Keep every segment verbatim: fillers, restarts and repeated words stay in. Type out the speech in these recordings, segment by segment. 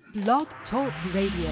Blog Talk Radio.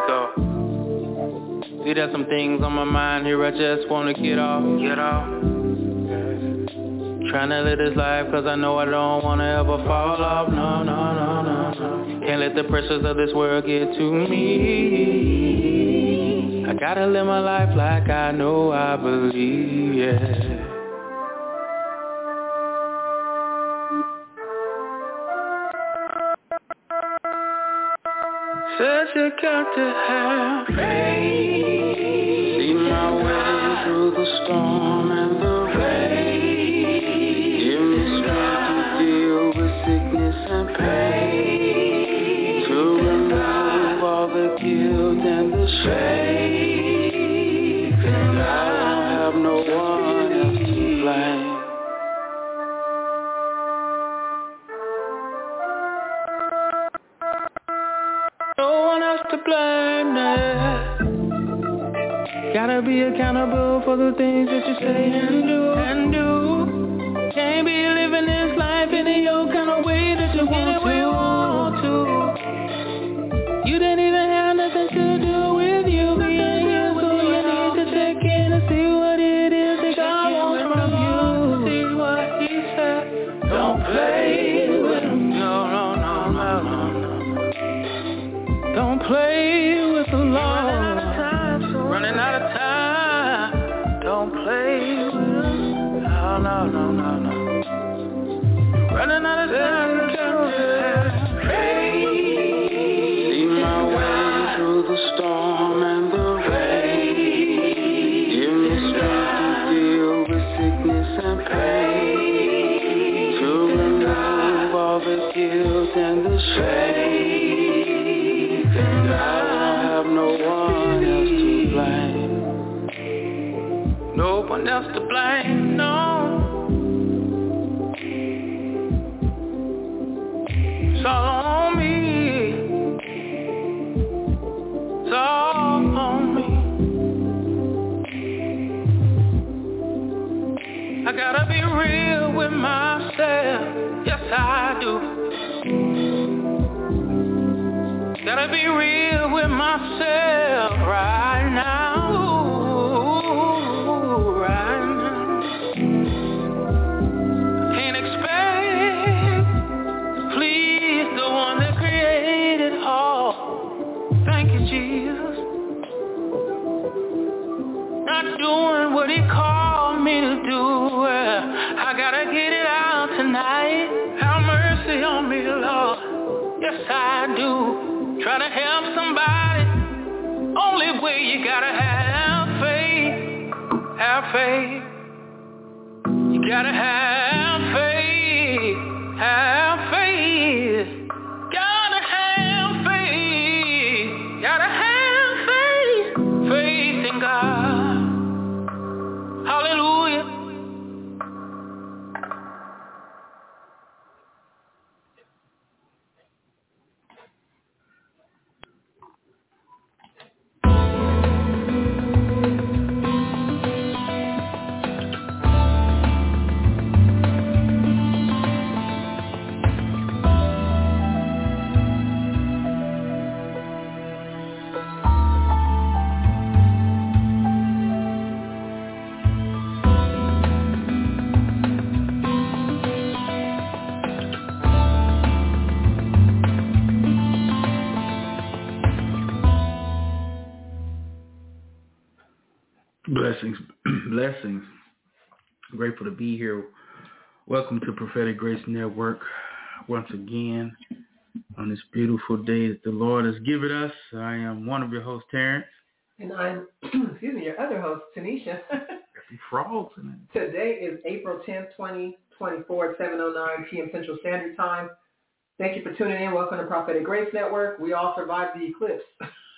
go. See, there's some things on my mind here I just wanna get off, get off. Tryna live this life cause I know I don't wanna ever fall off, no, no, no, no, no. Can't let the pressures of this world get to me. I gotta live my life like I know I believe, yeah. Says you got to have faith. See my way through the storm and the rain. Give me strength to deal with sickness and pain. To remove all the guilt and the shame. And I don't have no one else to blame. To blame that. Gotta be accountable for the things that you say and do, and do. Can't be living this life in your kind of way that you want to. You didn't even have nothing to do with you being here, so you need to check in and see what it is that God wants from you. See what He said. Don't play with Him. No, no, no, no, no. Don't play with the Lord. Running out of time, so running out of time. Don't play with Him. No, no, no, no, no. Running out of time. Pray. See my way through the storm and the rain. Give me strength to deal with sickness and pain. To remove all the guilt and the shame. I don't have no one else to blame. No one else to blame, no. It's all on me. It's all on me. I gotta be real with myself. Yes, I do. Gotta be real with myself right now, right now. Can't expect to please the one that created all. Thank you, Jesus. Not doing what He called me to do. I gotta get it out tonight. Have mercy on me, Lord. Yes, I do. Try to help somebody. Only way you gotta have faith. Have faith. You gotta have faith. Have faith. Gotta have faith. Gotta have faith. Faith in God. Hallelujah. Blessings, blessings. I'm grateful to be here. Welcome to Prophetic Grace Network once again on this beautiful day that the Lord has given us. I am one of your hosts, Terrence. And I'm, excuse me, your other host, Tanisha. Frogs in it. Today is April tenth, twenty twenty-four at seven oh nine p.m. Central Standard Time. Thank you for tuning in. Welcome to Prophetic Grace Network. We all survived the eclipse.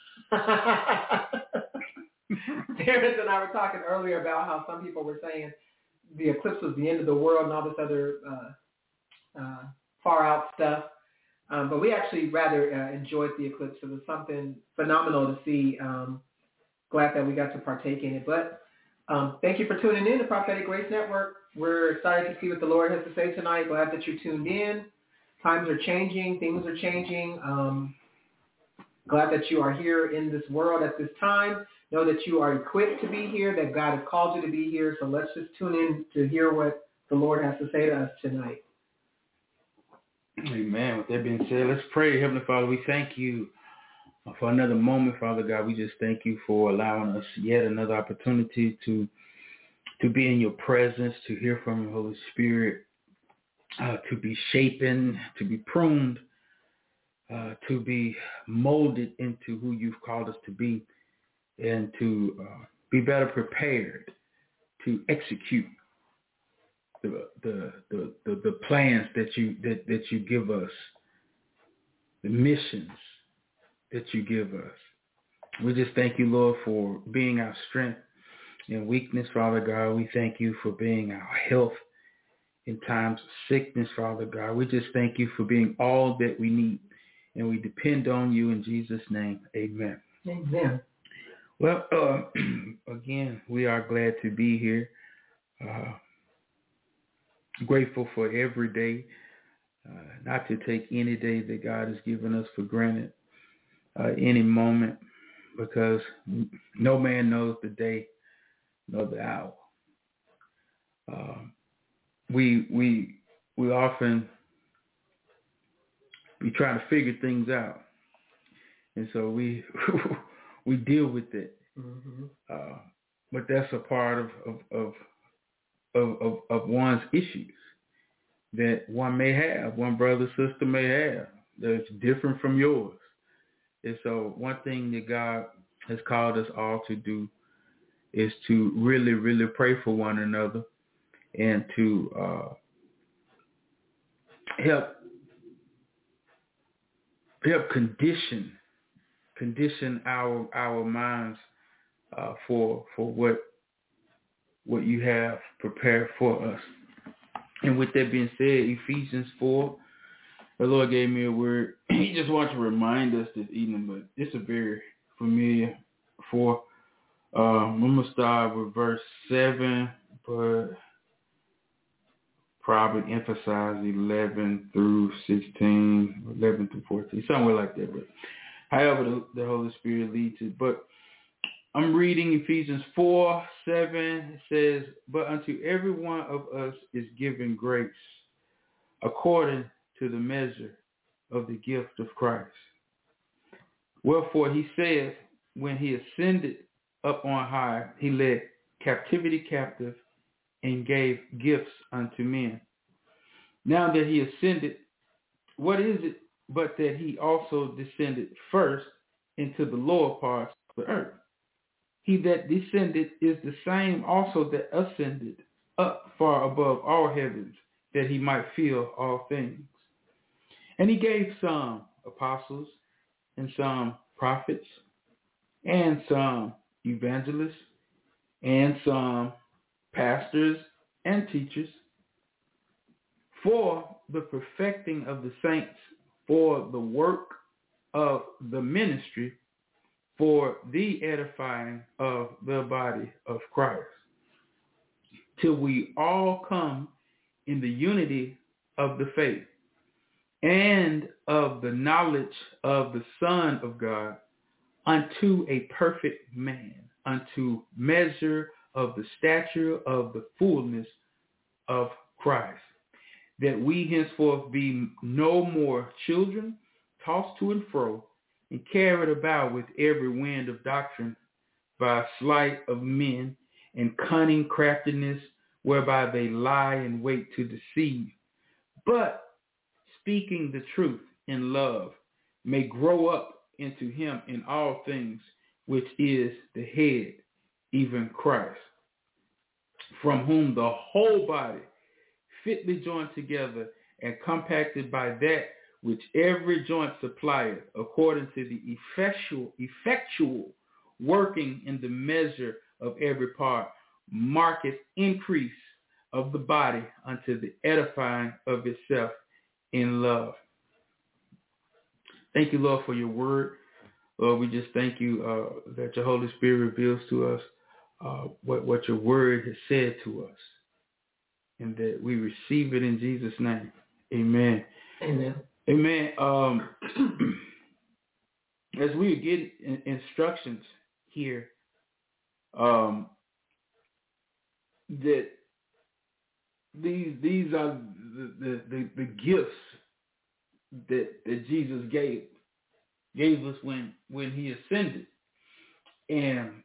Terrence and I were talking earlier about how some people were saying the eclipse was the end of the world and all this other uh, uh, far out stuff. Um, but we actually rather uh, enjoyed the eclipse. It was something phenomenal to see. Um, glad that we got to partake in it. But um, thank you for tuning in to Prophetic Grace Network. We're excited to see what the Lord has to say tonight. Glad that you tuned in. Times are changing. Things are changing. Um, Glad that you are here in this world at this time. Know that you are equipped to be here, that God has called you to be here. So let's just tune in to hear what the Lord has to say to us tonight. Amen. With that being said, let's pray. Heavenly Father, we thank you for another moment, Father God. We just thank you for allowing us yet another opportunity to to be in your presence, to hear from your Holy Spirit, uh, to be shapen, to be pruned, uh, to be molded into who you've called us to be, and to uh, be better prepared to execute the the, the the the plans that you that, that you give us, the missions that you give us. We just thank you, Lord, for being our strength in weakness, Father God. We thank you for being our health in times of sickness, Father God. We just thank you for being all that we need, and we depend on you in Jesus' name. Amen. Amen. Well, uh, again, we are glad to be here. Uh, grateful for every day, uh, not to take any day that God has given us for granted, uh, any moment, because no man knows the day nor the hour. Uh, we we we often be trying to figure things out, and so we we deal with it. Mm-hmm. Uh, but that's a part of of, of of of of one's issues that one may have, one brother, sister may have, that's different from yours. And so one thing that God has called us all to do is to really, really pray for one another and to uh, help help condition condition our our minds uh, for for what what you have prepared for us. And with that being said, Ephesians four, the Lord gave me a word. He just wants to remind us this evening, but it's a very familiar for. Um, I'm gonna start with verse seven, but probably emphasize eleven through sixteen, eleven through fourteen, somewhere like that. But however the, the Holy Spirit leads it. But I'm reading Ephesians four, seven. It says, "But unto every one of us is given grace, according to the measure of the gift of Christ. Wherefore he saith, when he ascended up on high, he led captivity captive and gave gifts unto men. Now that he ascended, what is it but that he also descended first into the lower parts of the earth? He that descended is the same also that ascended up far above all heavens, that he might fill all things. And he gave some apostles, and some prophets, and some evangelists, and some pastors and teachers, for the perfecting of the saints, for the work of the ministry, for the edifying of the body of Christ, till we all come in the unity of the faith and of the knowledge of the Son of God, unto a perfect man, unto measure of the stature of the fullness of Christ, that we henceforth be no more children, tossed to and fro, and carried about with every wind of doctrine, by sleight of men and cunning craftiness, whereby they lie in wait to deceive, but speaking the truth in love, may grow up into him in all things, which is the head, even Christ, from whom the whole body, fitly joined together and compacted by that which every joint supplieth, according to the effectual, effectual working in the measure of every part, marketh increase of the body unto the edifying of itself in love." Thank you, Lord, for your word. Lord, we just thank you uh, that your Holy Spirit reveals to us uh, what, what your word has said to us, and that we receive it in Jesus' name. Amen. Amen. Amen. Um, as we get in, instructions here, um, that these these are the the, the, the gifts that that Jesus gave gave us when when he ascended, and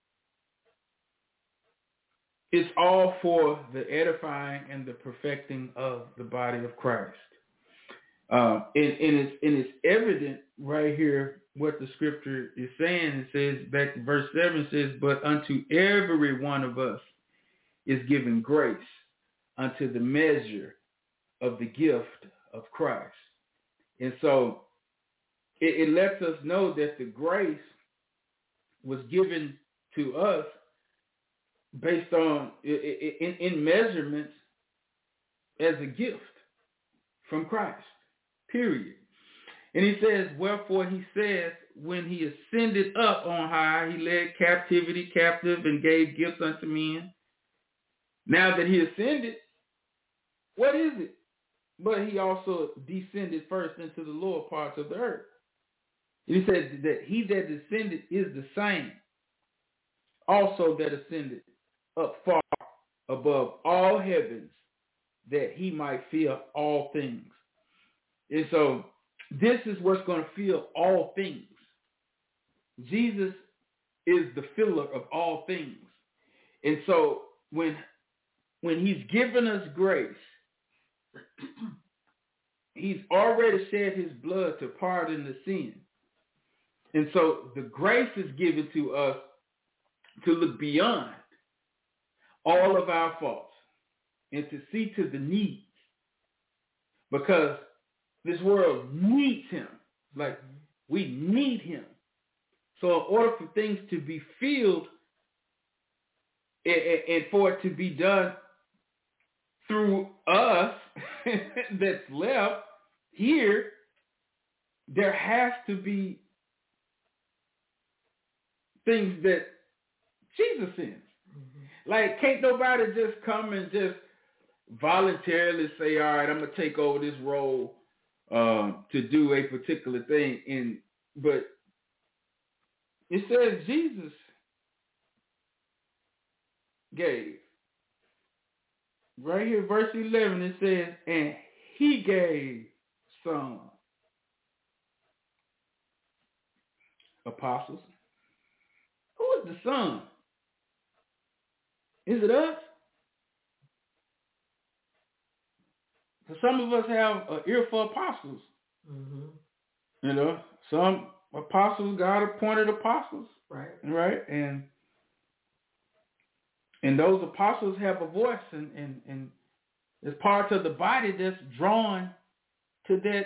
it's all for the edifying and the perfecting of the body of Christ. Um, and, and it's and it's evident right here what the scripture is saying. It says back to verse seven, it says, "But unto every one of us is given grace unto the measure of the gift of Christ." And so it, it lets us know that the grace was given to us based on in, in measurements as a gift from Christ. Period. And he says, "Wherefore he says, when he ascended up on high, he led captivity captive and gave gifts unto men." Now that he ascended, what is it? But he also descended first into the lower parts of the earth. And he said that he that descended is the same also that ascended up far above all heavens, that he might fill all things. And so this is what's going to fill all things. Jesus is the filler of all things. And so when when he's given us grace, he's already shed his blood to pardon the sin. And so the grace is given to us to look beyond all of our faults and to see to the needs, because this world needs him. Like, we need him. So in order for things to be filled and, and for it to be done through us that's left here, there has to be things that Jesus sends. Mm-hmm. Like, can't nobody just come and just voluntarily say, all right, I'm going to take over this role um, to do a particular thing. And but it says Jesus gave. Right here, verse eleven, it says, and he gave some apostles. Who is the Son? Is it us? So some of us have an ear for apostles. Mm-hmm. You know, some apostles, God appointed apostles. Right. Right. And and those apostles have a voice, and, and, and there's parts of the body that's drawn to that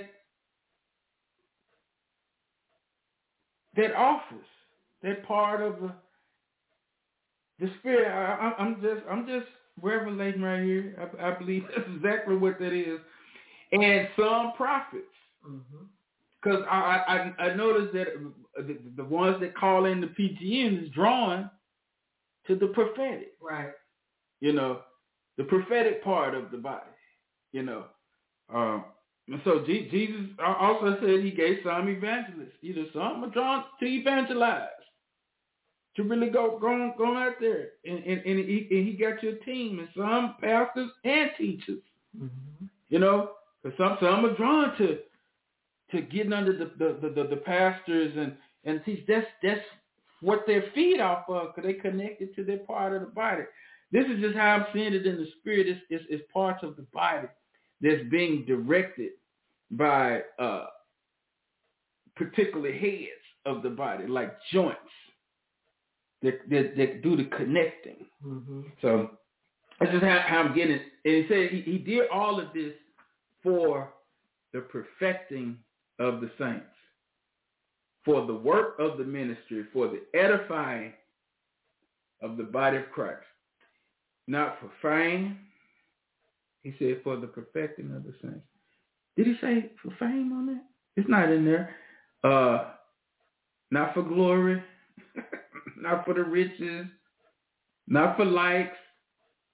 that office, that part of the the spirit. I, I'm just I'm just revelating right here. I, I believe that's exactly what that is. And some prophets, because mm-hmm. I, I I noticed that the, the ones that call in the P G N is drawn to the prophetic, right? You know, the prophetic part of the body. You know, um, and so G- Jesus also said he gave some evangelists. Either some are drawn to evangelize, to really go go, go out there, and, and, and, he, and he got your team, and some pastors and teachers. Mm-hmm. You know, because some some are drawn to to getting under the the, the, the pastors and, and teach. That's that's what their feet off of, because they connected to their part of the body. This is just how I'm seeing it in the spirit. It's, it's, it's parts of the body that's being directed by uh, particular heads of the body, like joints that, that, that do the connecting. Mm-hmm. So that's just how, how I'm getting it. And he said he, he did all of this for the perfecting of the saints, for the work of the ministry, for the edifying of the body of Christ. Not for fame. He said for the perfecting of the saints. Did he say for fame on that? It's not in there. Uh, not for glory. Not for the riches. Not for likes.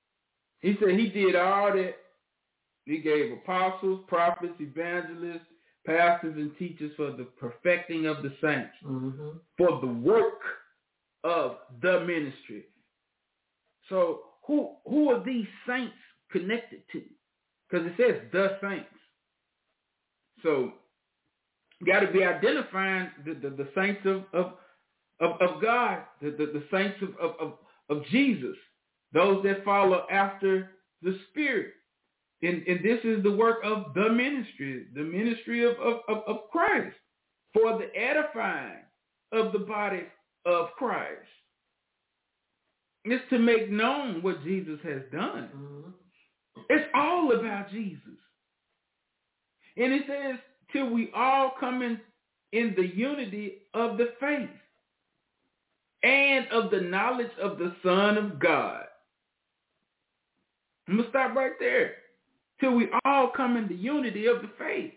He said he did all that. He gave apostles, prophets, evangelists, pastors and teachers for the perfecting of the saints, mm-hmm. for the work of the ministry. So who who are these saints connected to? Because it says the saints. So you got to be identifying the, the, the saints of, of, of, of God, the, the, the saints of, of, of, of Jesus, those that follow after the Spirit. And, and this is the work of the ministry, the ministry of, of, of, of Christ, for the edifying of the body of Christ. It's to make known what Jesus has done. Mm-hmm. It's all about Jesus. And it says, till we all come in, in the unity of the faith and of the knowledge of the Son of God. I'm going to stop right there. Till we all come in the unity of the faith.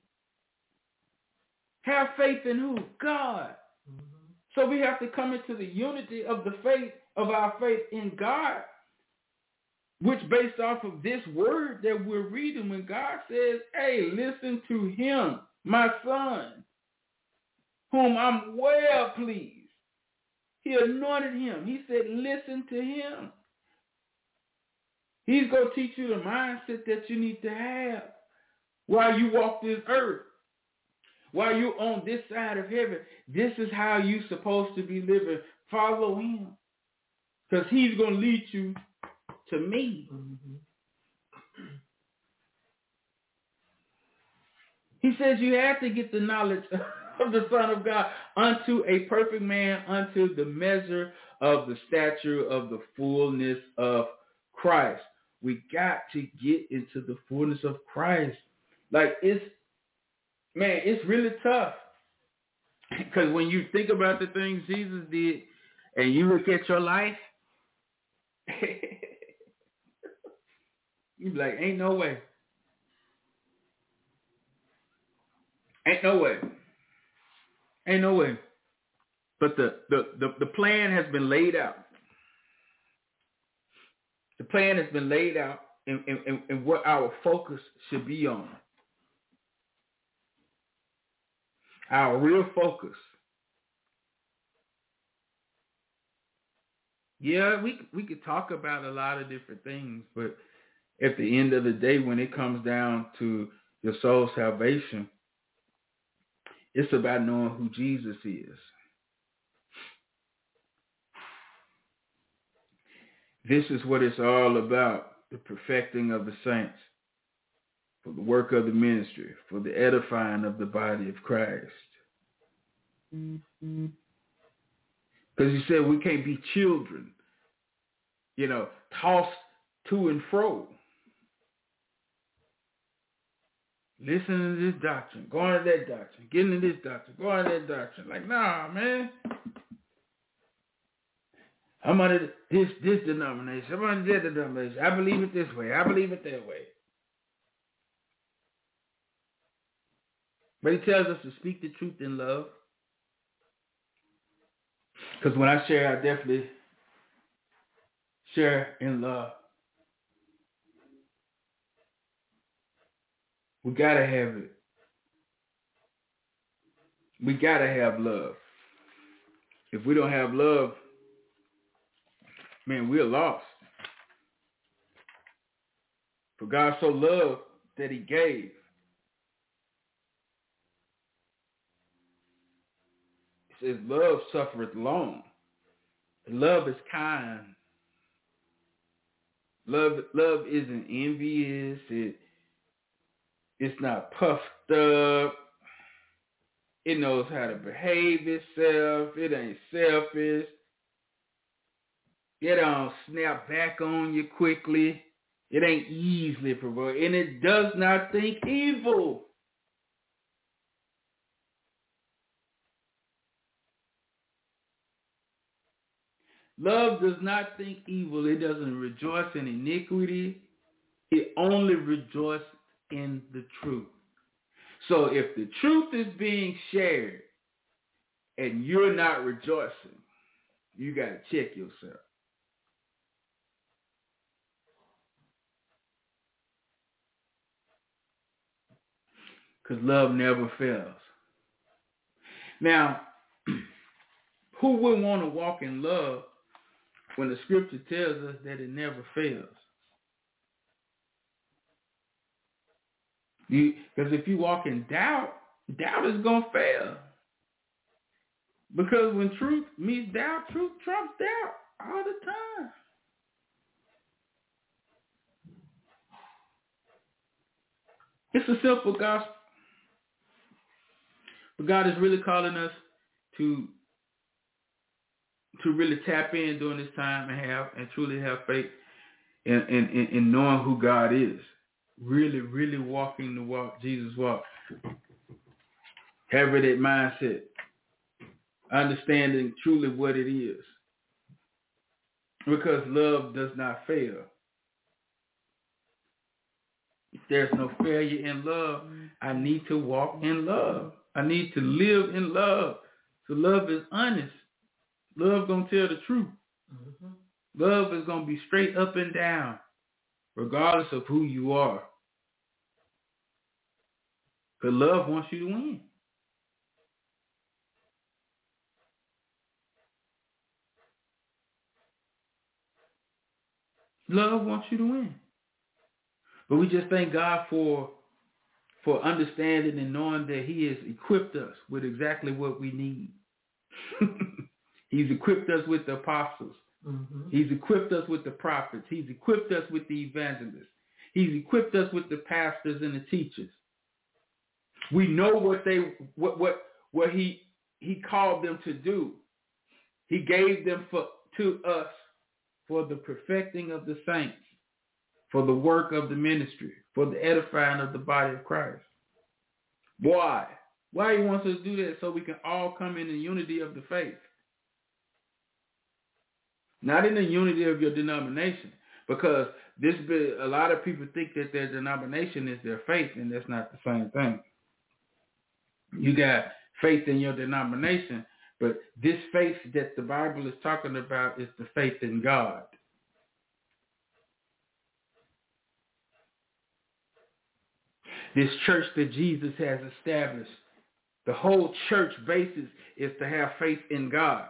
Have faith in who? God. Mm-hmm. So we have to come into the unity of the faith, of our faith in God, which based off of this word that we're reading when God says, hey, listen to him, my son, whom I'm well pleased. He anointed him. He said, listen to him. He's going to teach you the mindset that you need to have while you walk this earth. While you're on this side of heaven, this is how you're supposed to be living. Follow him. Because he's going to lead you to me. Mm-hmm. He says you have to get the knowledge of the Son of God unto a perfect man, unto the measure of the stature of the fullness of Christ. We got to get into the fullness of Christ. Like it's, man, it's really tough. Because when you think about the things Jesus did and you look at your life, you be like, ain't no way. Ain't no way. Ain't no way. But the, the, the, the plan has been laid out. The plan has been laid out and, and, and what our focus should be on. Our real focus. Yeah, we we could talk about a lot of different things, but at the end of the day, when it comes down to your soul's salvation, it's about knowing who Jesus is. This is what it's all about, the perfecting of the saints, for the work of the ministry, for the edifying of the body of Christ. Mm-hmm. Because he said we can't be children, you know, tossed to and fro. Listening to this doctrine, going to that doctrine, getting to this doctrine, going to that doctrine. Like, nah, man. I'm under this this denomination. I'm under that denomination. I believe it this way. I believe it that way. But he tells us to speak the truth in love. Because when I share, I definitely share in love. We got to have it. We got to have love. If we don't have love, man, we're lost. For God so loved that he gave. It says love suffereth long. Love is kind. Love, love isn't envious. It, it's not puffed up. It knows how to behave itself. It ain't selfish. It don't snap back on you quickly. It ain't easily provoked. And it does not think evil. Love does not think evil. It doesn't rejoice in iniquity. It only rejoices in the truth. So if the truth is being shared and you're not rejoicing, you got to check yourself. because love never fails. Now, who would want to walk in love when the scripture tells us that it never fails? Because if you walk in doubt, doubt is going to fail. Because when truth meets doubt, truth trumps doubt all the time. It's a simple gospel. But God is really calling us to, to really tap in during this time and have and truly have faith in, in, in, in knowing who God is. Really, really walking the walk Jesus walked. Having that mindset. Understanding truly what it is. Because love does not fail. If there's no failure in love, I need to walk in love. I need to live in love. So love is honest. Love gonna tell the truth. Mm-hmm. Love is gonna be straight up and down, regardless of who you are. Because love wants you to win. Love wants you to win. But we just thank God for for understanding and knowing that he has equipped us with exactly what we need. He's equipped us with the apostles. Mm-hmm. He's equipped us with the prophets. He's equipped us with the evangelists. He's equipped us with the pastors and the teachers. We know what they what what what he he called them to do. He gave them for to us for the perfecting of the saints, for the work of the ministry, for the edifying of the body of Christ. Why? Why he wants us to do that? So we can all come in the unity of the faith. Not in the unity of your denomination, because this be, a lot of people think that their denomination is their faith, and that's not the same thing. You got faith in your denomination, but this faith that the Bible is talking about is the faith in God. This church that Jesus has established, the whole church basis is to have faith in God.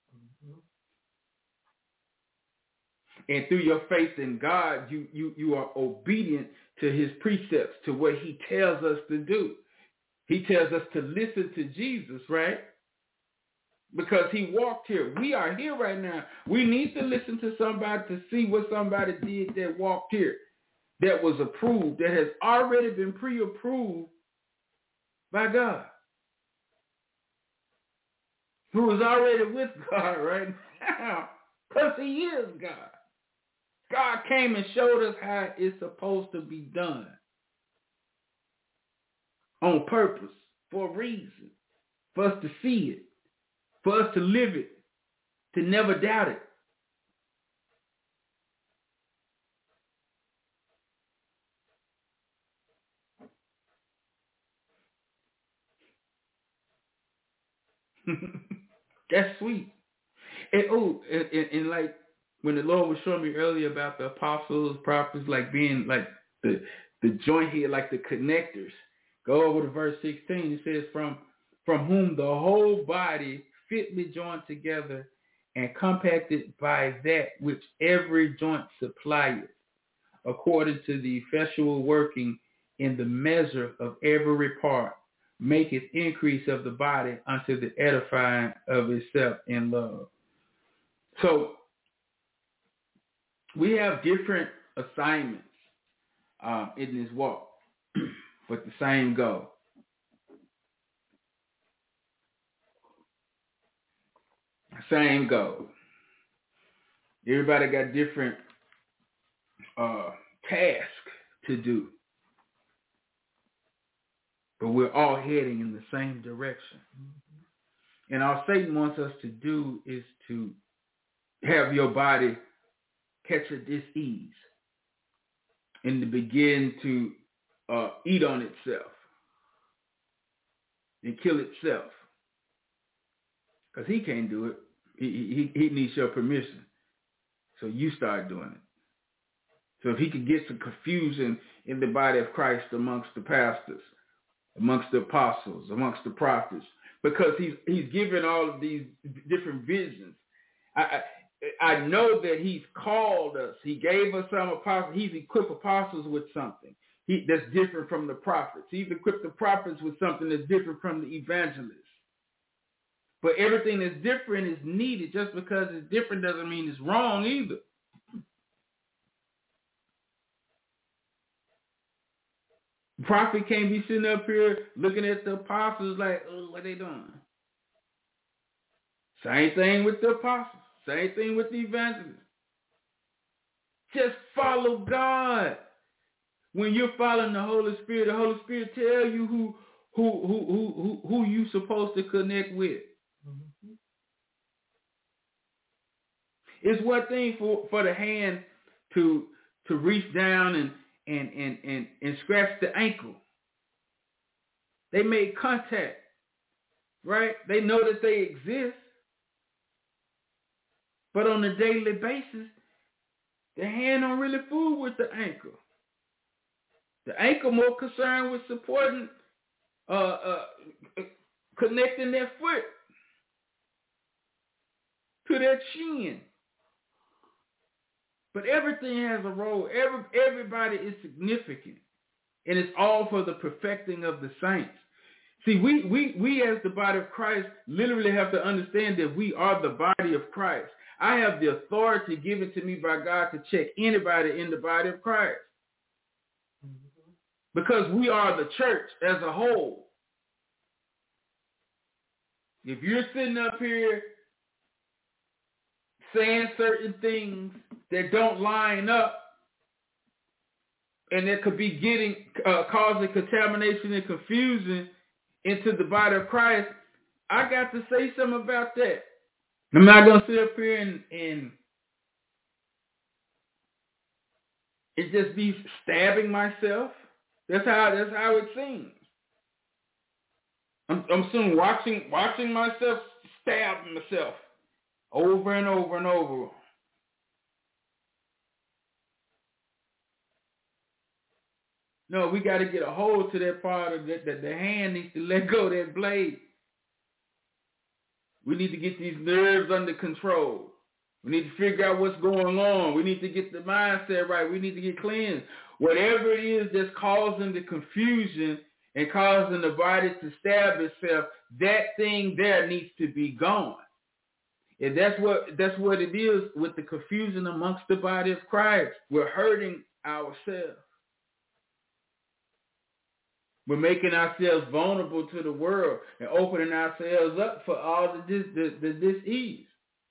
And through your faith in God, you, you, you are obedient to his precepts, to what he tells us to do. He tells us to listen to Jesus, right? Because he walked here. We are here right now. We need to listen to somebody to see what somebody did that walked here, that was approved, that has already been pre-approved by God, who is already with God right now, because he is God. God came and showed us how it's supposed to be done on purpose, for a reason, for us to see it, for us to live it, to never doubt it. That's sweet. And oh, and, and, and like when the Lord was showing me earlier about the apostles, prophets, like being like the the joint here, like the connectors. Go over to verse sixteen. It says, from from whom the whole body fitly joined together and compacted by that which every joint supplieth, according to the effectual working in the measure of every part, maketh increase of the body unto the edifying of itself in love. So we have different assignments uh, in this walk, but the same goal. Same goal. Everybody got different uh, tasks to do, but we're all heading in the same direction. Mm-hmm. And all Satan wants us to do is to have your body catch a dis-ease and to begin to uh, eat on itself and kill itself. Because he can't do it. He, he, he needs your permission. So you start doing it. So if he could get some confusion in the body of Christ amongst the pastors, amongst the apostles, amongst the prophets, because he's he's given all of these different visions. I, I I know that he's called us. He gave us some apostles. He's equipped apostles with something he, that's different from the prophets. He's equipped the prophets with something that's different from the evangelists. But everything that's different is needed. Just because it's different doesn't mean it's wrong either. The prophet can't be sitting up here looking at the apostles like, oh, what they doing? Same thing with the apostles. Same thing with the evangelists. Just follow God. When you're following the Holy Spirit, the Holy Spirit tell you who who who who who, who you supposed to connect with. Mm-hmm. It's one thing for, for the hand to to reach down and and, and, and and scratch the ankle. They made contact, right? They know that they exist. But on a daily basis, the hand don't really fool with the ankle. The ankle more concerned with supporting, uh, uh, connecting their foot to their chin. But everything has a role. Every, everybody is significant. And it's all for the perfecting of the saints. See, we, we, we as the body of Christ literally have to understand that we are the body of Christ. I have the authority given to me by God to check anybody in the body of Christ. Mm-hmm. Because we are the church as a whole. If you're sitting up here saying certain things that don't line up and that could be getting uh, causing contamination and confusion into the body of Christ, I got to say something about that. I'm not going to sit up here and, and, and just be stabbing myself. That's how that's how it seems. I'm, I'm soon watching watching myself stab myself over and over and over. No, we got to get a hold to that part of that. That the hand needs to let go of that blade. We need to get these nerves under control. We need to figure out what's going on. We need to get the mindset right. We need to get cleansed. Whatever it is that's causing the confusion and causing the body to stab itself, that thing there needs to be gone. And that's what that's what it is with the confusion amongst the body of Christ. We're hurting ourselves. We're making ourselves vulnerable to the world and opening ourselves up for all the, dis, the, the dis-ease.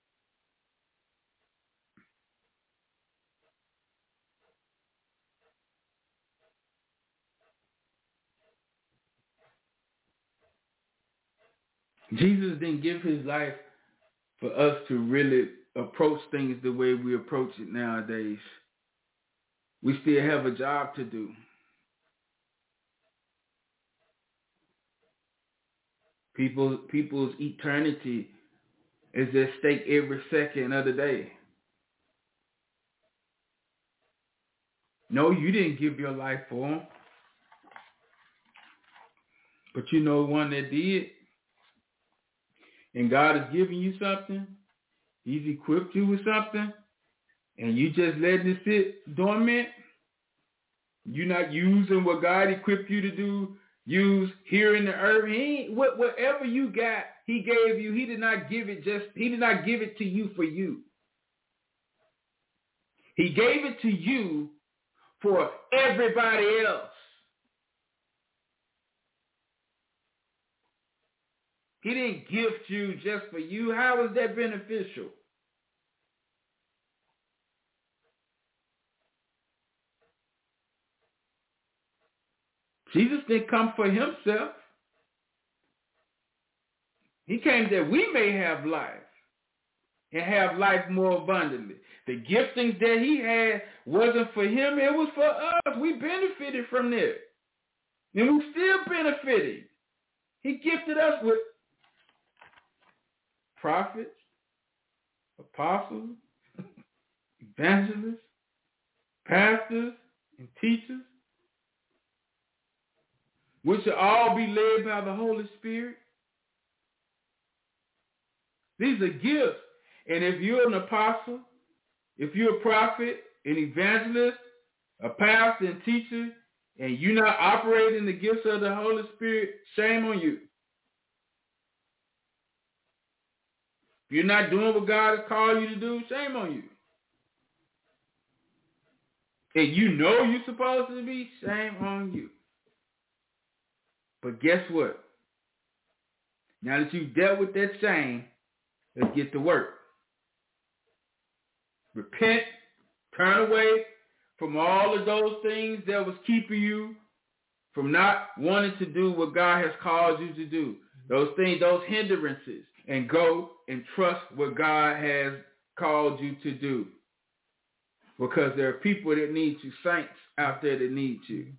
Jesus didn't give his life for us to really approach things the way we approach it nowadays. We still have a job to do. People, people's eternity is at stake every second of the day. No, you didn't give your life for them. But you know one that did. And God has given you something. He's equipped you with something. And you just letting it sit dormant. You're not using what God equipped you to do. Use here in the earth. He ain't, whatever you got, he gave you. He did not give it just, he did not give it to you for you. He gave it to you for everybody else. He didn't gift you just for you. How is that beneficial? Jesus didn't come for himself. He came that we may have life and have life more abundantly. The giftings that he had wasn't for him. It was for us. We benefited from it. And we still benefiting. He gifted us with prophets, apostles, evangelists, pastors, and teachers. which shall all be led by the Holy Spirit. These are gifts. And if you're an apostle, if you're a prophet, an evangelist, a pastor and teacher, and you're not operating the gifts of the Holy Spirit, shame on you. If you're not doing what God has called you to do, shame on you. And you know you're supposed to be, shame on you. But guess what? Now that you've dealt with that shame, let's get to work. Repent, turn away from all of those things that was keeping you from not wanting to do what God has called you to do. Those things, those hindrances, and go and trust what God has called you to do. Because there are people that need you, saints out there that need you.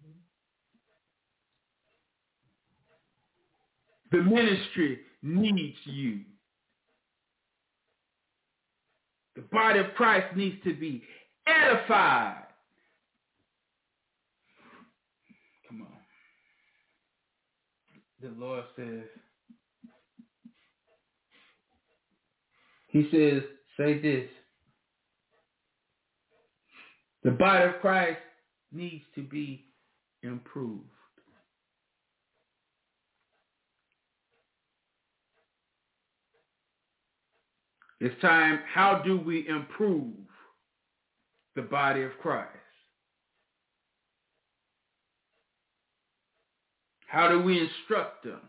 The ministry needs you. The body of Christ needs to be edified. Come on. The Lord says, He says, say this. The body of Christ needs to be improved. It's time, how do we improve the body of Christ? How do we instruct them?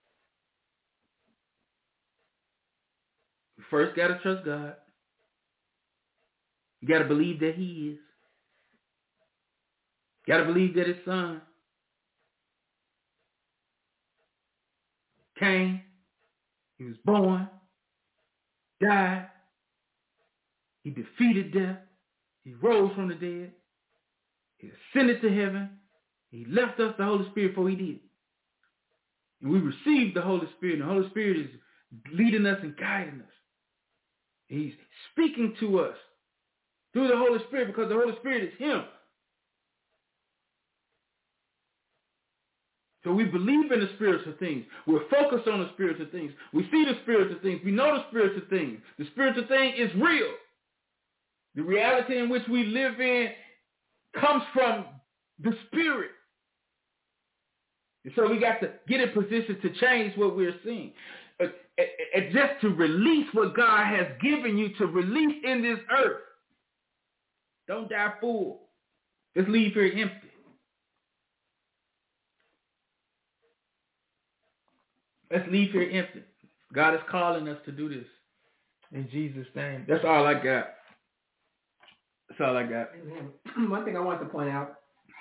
We first got to trust God. You got to believe that He is. You got to believe that His Son came. He was born. Died. He defeated death. He rose from the dead. He ascended to heaven. He left us the Holy Spirit before He did. And we received the Holy Spirit. And the Holy Spirit is leading us and guiding us. He's speaking to us through the Holy Spirit because the Holy Spirit is Him. So we believe in the spiritual things. We're focused on the spiritual things. We see the spiritual things. We know the spiritual things. The spiritual thing is real. The reality in which we live in comes from the Spirit. And so we got to get in position to change what we're seeing. And just to release what God has given you to release in this earth. Don't die full. Just leave here empty. Let's leave here empty. God is calling us to do this. In Jesus' name. That's all I got. That's all I got. Amen. One thing I want to point out,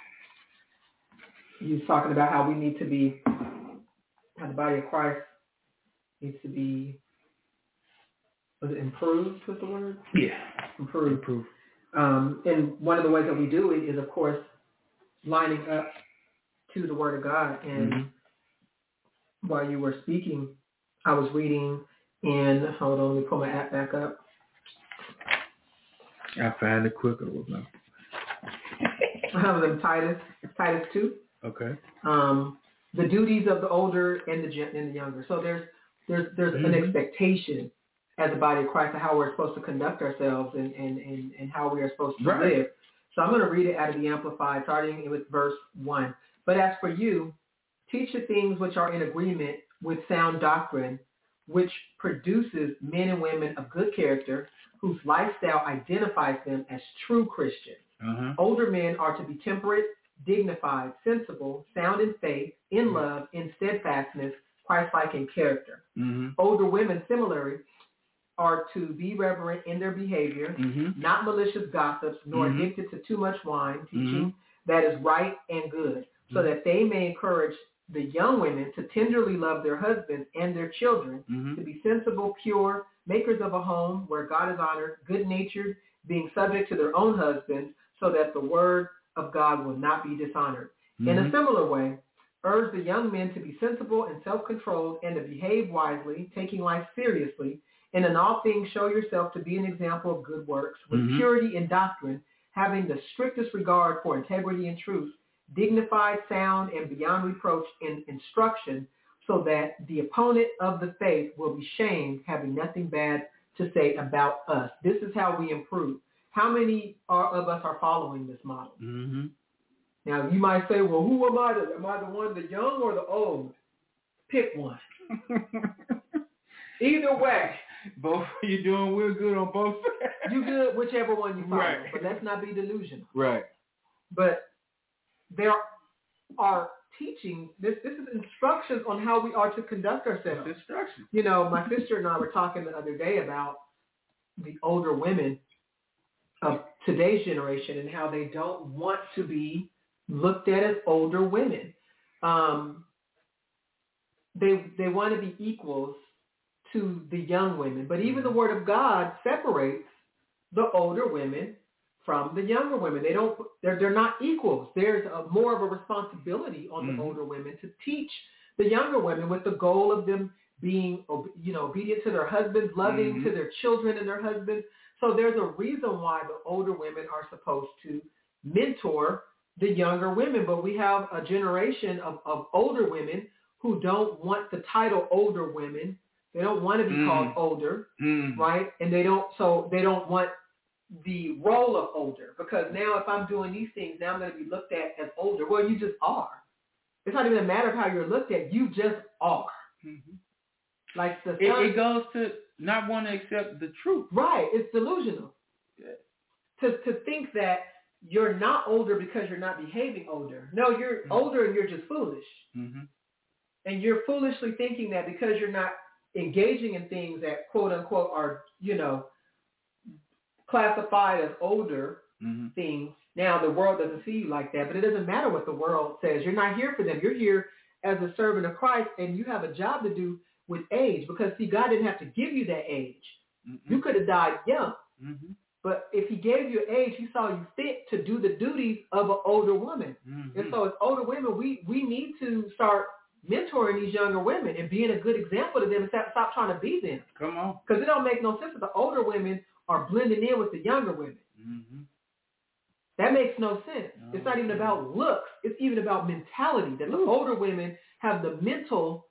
he's talking about how we need to be, how the body of Christ needs to be, was it improved with the word? Yeah. Improved. Improved. Um, and one of the ways that we do it is, of course, lining up to the Word of God. And mm-hmm. while you were speaking, I was reading in, hold on, let me pull my app back up. I find it quicker with my. I was in Titus, Titus two. Okay. Um, the duties of the older and the and the younger. So there's there's there's mm-hmm. an expectation as a body of Christ of how we're supposed to conduct ourselves and and, and, and how we are supposed to right. live. So I'm going to read it out of the Amplified, starting with verse one. But as for you, teach the things which are in agreement with sound doctrine, which produces men and women of good character, whose lifestyle identifies them as true Christians. Uh-huh. Older men are to be temperate, dignified, sensible, sound in faith, in love, in steadfastness, Christ-like in character. Mm-hmm. Older women, similarly, are to be reverent in their behavior, mm-hmm. not malicious gossips, nor mm-hmm. addicted to too much wine, teaching mm-hmm. that is right and good, so mm-hmm. that they may encourage the young women to tenderly love their husbands and their children, mm-hmm. to be sensible, pure, makers of a home where God is honored, good-natured, being subject to their own husbands, so that the word of God will not be dishonored. Mm-hmm. In a similar way, urge the young men to be sensible and self-controlled and to behave wisely, taking life seriously, and in all things show yourself to be an example of good works, with mm-hmm. purity in doctrine, having the strictest regard for integrity and truth, dignified, sound, and beyond reproach in instruction, so that the opponent of the faith will be shamed, having nothing bad to say about us. This is how we improve. How many are, of us are following this model? Mm-hmm. Now, you might say, well, who am I? The, am I the one, the young or the old? Pick one. Either way. Both you doing real good on both sides. You good, whichever one you follow. Right. But let's not be delusional. Right. But there are teaching, this this is instructions on how we are to conduct ourselves. It's instructions. You know, my sister and I were talking the other day about the older women of today's generation and how they don't want to be looked at as older women. Um, they they want to be equals to the young women. But even the Word of God separates the older women from the younger women. They don't, they're, they're not equals. There's a, more of a responsibility on mm-hmm. the older women to teach the younger women with the goal of them being, you know, obedient to their husbands, loving mm-hmm. to their children and their husbands. So there's a reason why the older women are supposed to mentor the younger women. But we have a generation of, of older women who don't want the title older women. They don't want to be mm. called older, mm. right? And they don't, so they don't want the role of older, because now if I'm doing these things, now I'm going to be looked at as older. Well, you just are. It's not even a matter of how you're looked at. You just are. Mm-hmm. Like the it, it goes to not want to accept the truth. Right. It's delusional. Yeah. To to think that you're not older because you're not behaving older. No, you're mm-hmm. older and you're just foolish. Mm-hmm. And you're foolishly thinking that because you're not engaging in things that quote unquote are, you know, classified as older mm-hmm. things. Now the world doesn't see you like that, but it doesn't matter what the world says. You're not here for them. You're here as a servant of Christ, and you have a job to do with age, because see, God didn't have to give you that age. Mm-hmm. You could have died young. Mm-hmm. But if he gave you age, he saw you fit to do the duties of an older woman. Mm-hmm. And so as older women, we, we need to start mentoring these younger women and being a good example to them and stop, stop trying to be them. Come on. Because it don't make no sense that the older women are blending in with the younger women. Mm-hmm. That makes no sense. No, it's not even about looks. It's even about mentality, that Ooh. the older women have the mental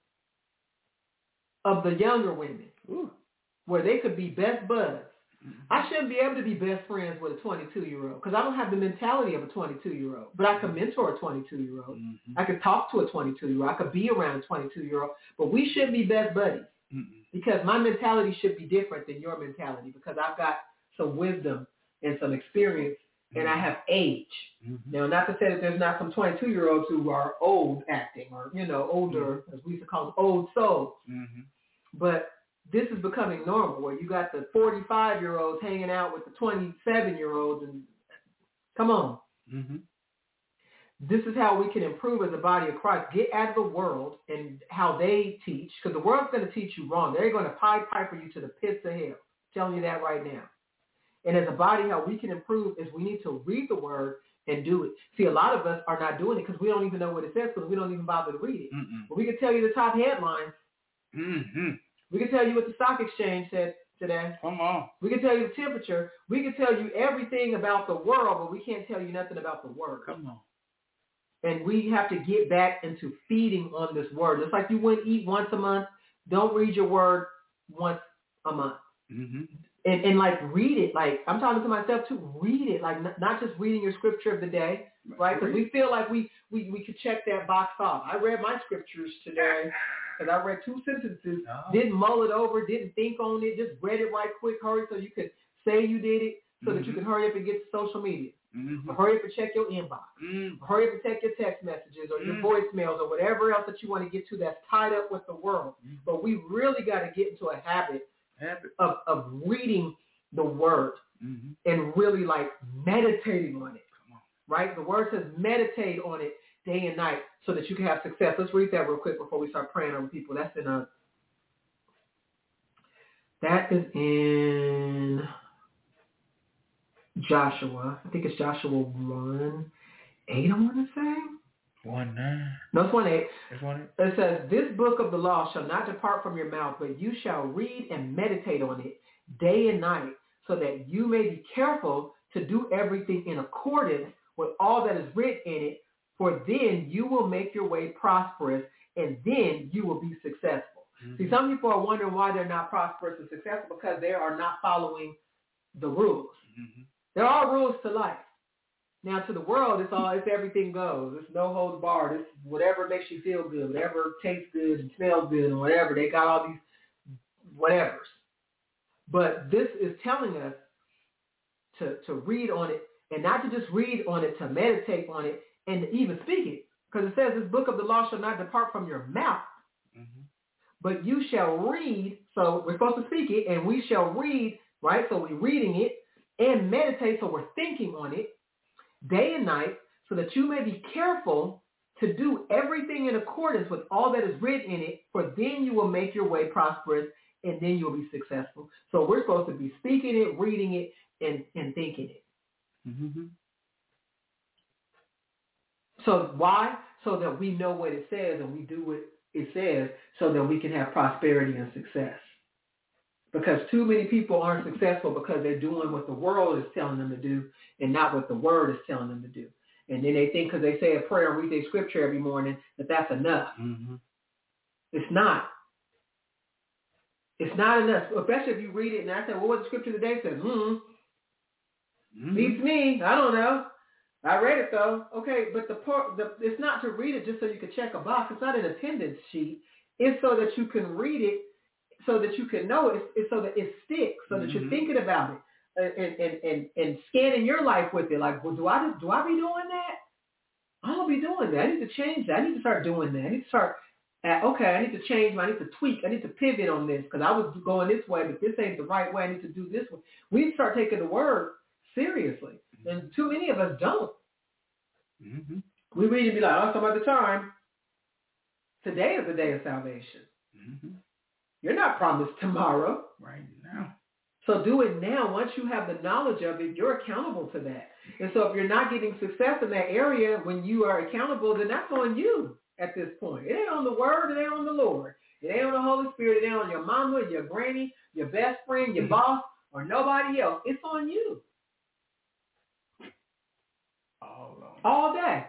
of the younger women, Ooh. where they could be best buds. Mm-hmm. I shouldn't be able to be best friends with a twenty-two-year-old because I don't have the mentality of a twenty-two-year-old. But I can mentor a twenty-two-year-old. Mm-hmm. I can talk to a twenty-two-year-old. I could be around a twenty-two-year-old. But we shouldn't be best buddies mm-hmm. because my mentality should be different than your mentality, because I've got some wisdom and some experience mm-hmm. and I have age. Mm-hmm. Now, not to say that there's not some twenty-two-year-olds who are old acting or, you know, older, mm-hmm. as we used to call them, old souls. Mm-hmm. But this is becoming normal, where you got the forty-five-year-olds hanging out with the twenty-seven-year-olds, and come on. Mm-hmm. This is how we can improve as a body of Christ. Get out of the world and how they teach, because the world's going to teach you wrong. They're going to Pied Piper you to the pits of hell. I'm telling you that right now. And as a body, how we can improve is we need to read the word and do it. See, a lot of us are not doing it because we don't even know what it says, because we don't even bother to read it. Mm-mm. But we can tell you the top headlines. Mm-hmm. We can tell you what the stock exchange said today. Come on. We can tell you the temperature. We can tell you everything about the world, but we can't tell you nothing about the word. Come on. And we have to get back into feeding on this word. It's like you wouldn't eat once a month. Don't read your word once a month. Mm-hmm. And, and like read it. Like I'm talking to myself too. Read it. Like not, not just reading your scripture of the day, right? Because we feel like we, we, we could check that box off. I read my scriptures today. Because I read two sentences, oh. didn't mull it over, didn't think on it, just read it right quick, hurry, so you could say you did it, so mm-hmm. that you can hurry up and get to social media. Mm-hmm. Or hurry up and check your inbox. Mm-hmm. Or hurry up and check your text messages or mm-hmm. your voicemails or whatever else that you want to get to that's tied up with the world. Mm-hmm. But we really got to get into a habit, habit. Of, of reading the word mm-hmm. and really like meditating on it. Come on. Right? The word says meditate on it day and night so that you can have success. Let's read that real quick before we start praying over people. That's in a, that is in Joshua. I think it's Joshua one eight, I want to say. one nine. No, it's one eight. It's one eight. It says, this book of the law shall not depart from your mouth, but you shall read and meditate on it day and night, so that you may be careful to do everything in accordance with all that is written in it. for then you will make your way prosperous, and then you will be successful. Mm-hmm. See, some people are wondering why they're not prosperous and successful because they are not following the rules. Mm-hmm. There are rules to life. Now, to the world, it's all, it's everything goes. It's no holds barred. It's whatever makes you feel good, whatever tastes good and smells good and whatever. They got all these whatevers. But this is telling us to, to read on it, and not to just read on it, to meditate on it, and to even speak it. Because it says this book of the law shall not depart from your mouth, mm-hmm. but you shall read. So we're supposed to speak it, and we shall read, right? So we're reading it and meditate, so we're thinking on it day and night, so that you may be careful to do everything in accordance with all that is written in it, for then you will make your way prosperous, and then you'll be successful. So we're supposed to be speaking it, reading it, and, and thinking it. Mm-hmm. So why? So that we know what it says and we do what it says, so that we can have prosperity and success. Because too many people aren't successful because they're doing what the world is telling them to do and not what the word is telling them to do. And then they think because they say a prayer and read their scripture every morning that that's enough. Mm-hmm. It's not. It's not enough, especially if you read it and I say, well, what the scripture today says? Hmm. Mm-hmm. Beats me. I don't know. I read it though. Okay, but the, part, the it's not to read it just so you can check a box. It's not an attendance sheet. It's so that you can read it, so that you can know it. It's, it's so that it sticks, so that mm-hmm. you're thinking about it and, and, and, and scanning your life with it. Like, well, do I do I be doing that? I don't be doing that. I need to change that. I need to start doing that. I need to start. At, okay, I need to change. I need to tweak. I need to pivot on this because I was going this way, but this ain't the right way. I need to do this way. We start taking the word seriously, mm-hmm. and too many of us don't. Mm-hmm. We read and be like, oh, some other time. Today is the day of salvation. Mm-hmm. You're not promised tomorrow. Right now. So do it now. Once you have the knowledge of it, you're accountable to that. And so if you're not getting success in that area when you are accountable, then that's on you at this point. It ain't on the word. It ain't on the Lord. It ain't on the Holy Spirit. It ain't on your mama, your granny, your best friend, your boss, or nobody else. It's on you. All, All day.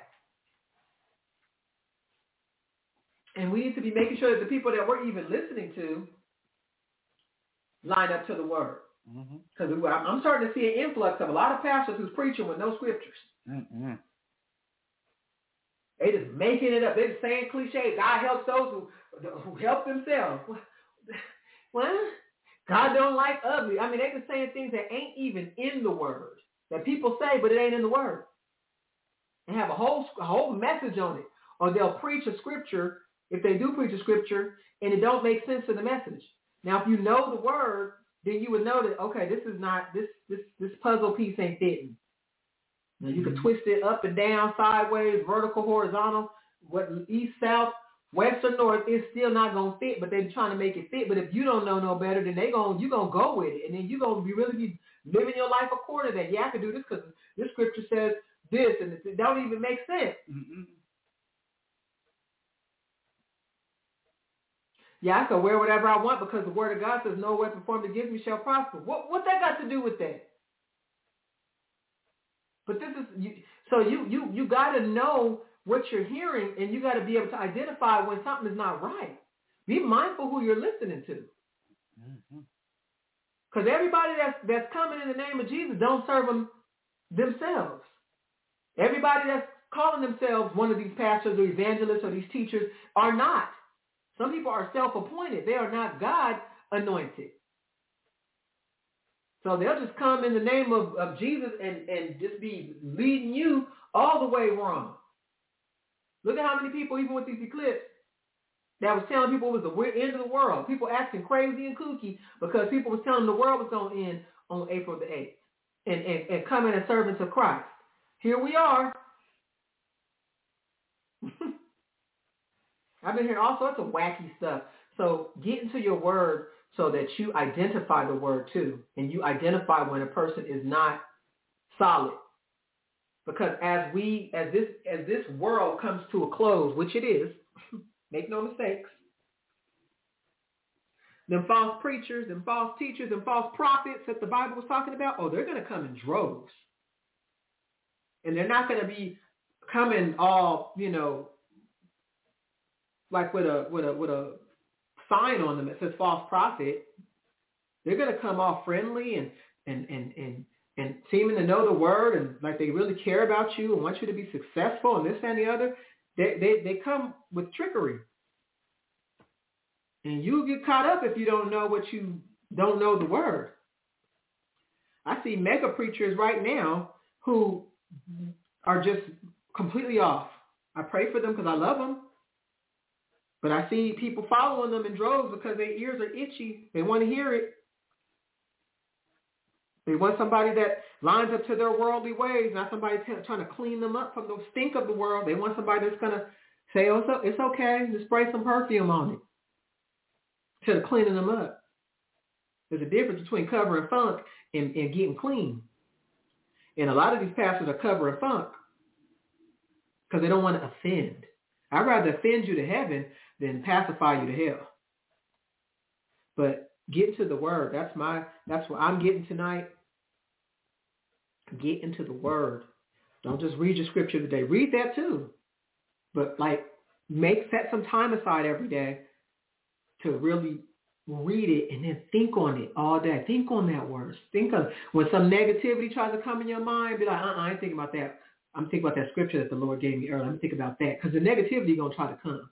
And we need to be making sure that the people that we're even listening to line up to the word. Because mm-hmm. I'm starting to see an influx of a lot of pastors who's preaching with no scriptures. Mm-hmm. They just making it up. They're just saying cliches. God helps those who, who help themselves. Well, God don't like ugly. I mean, they're just saying things that ain't even in the word. That people say, but it ain't in the word. And have a whole, a whole message on it. Or they'll preach a scripture, if they do preach a scripture, and it don't make sense to the message. Now, if you know the word, then you would know that, okay, this is not, this this this puzzle piece ain't fitting. Now, you mm-hmm. can twist it up and down, sideways, vertical, horizontal, what east, south, west, or north, it's still not going to fit, but they're trying to make it fit. But if you don't know no better, then they gonna, you're going to go with it. And then you're going to be really be living your life according to that. Yeah, I can do this because this scripture says this, and it don't even make sense. Mm-hmm. Yeah, I can wear whatever I want because the word of God says no weapon formed against me shall prosper. What what that got to do with that? But this is you, so you you you got to know what you're hearing, and you got to be able to identify when something is not right. Be mindful who you're listening to, because mm-hmm. everybody that's that's coming in the name of Jesus don't serve them themselves. Everybody that's calling themselves one of these pastors or evangelists or these teachers are not. Some people are self-appointed. They are not God-anointed. So they'll just come in the name of, of Jesus and, and just be leading you all the way wrong. Look at how many people, even with these eclipses, that was telling people it was the end of the world. People acting crazy and kooky because people was telling them the world was going to end on April the eighth and, and, and coming as servants of Christ. Here we are. I've been hearing all sorts of wacky stuff. So get into your word so that you identify the word too. And you identify when a person is not solid. Because as we, as this, as this world comes to a close, which it is, make no mistakes, them false preachers and false teachers and false prophets that the Bible was talking about, oh, they're going to come in droves. And they're not going to be coming all, you know, like with a with a with a sign on them that says false prophet. They're gonna come all friendly and and and and and seeming to know the word and like they really care about you and want you to be successful and this and the other. They they they come with trickery, and you get caught up if you don't know what you don't know the word. I see mega preachers right now who are just completely off. I pray for them because I love them. But I see people following them in droves because their ears are itchy. They want to hear it. They want somebody that lines up to their worldly ways, not somebody t- trying to clean them up from the stink of the world. They want somebody that's going to say, oh, it's, it's okay, just spray some perfume on it instead of cleaning them up. There's a difference between covering funk and, and getting clean. And a lot of these pastors are covering funk because they don't want to offend. I'd rather offend you to heaven than pacify you to hell. But get into the word. That's my. That's what I'm getting tonight. Get into the word. Don't just read your scripture today. Read that too. But like, make set some time aside every day to really read it and then think on it all day. Think on that word. Think of when some negativity tries to come in your mind. Be like, uh-uh, I ain't thinking about that. I'm thinking about that scripture that the Lord gave me earlier. I'm thinking about that because the negativity is gonna try to come.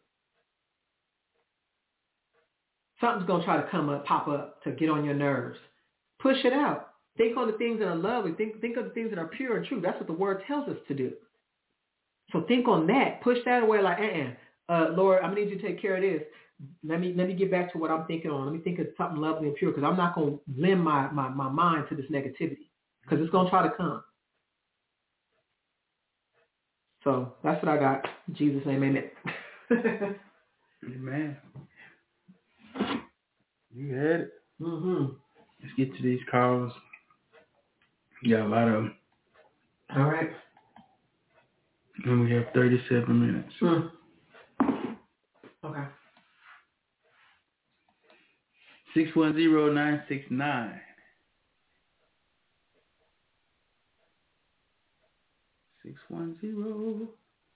Something's gonna try to come up, pop up to get on your nerves. Push it out. Think on the things that are lovely. Think think of the things that are pure and true. That's what the word tells us to do. So think on that. Push that away. Like, uh-uh, uh, Lord, I'm gonna need you to take care of this. Let me let me get back to what I'm thinking on. Let me think of something lovely and pure because I'm not gonna lend my, my my mind to this negativity because it's gonna try to come. So that's what I got. In Jesus' name, amen. Amen. You had it. Mm-hmm. Let's get to these calls. You got a lot of them. All right. And we have thirty-seven minutes. Mm. Okay. six one zero, nine six nine. six one zero.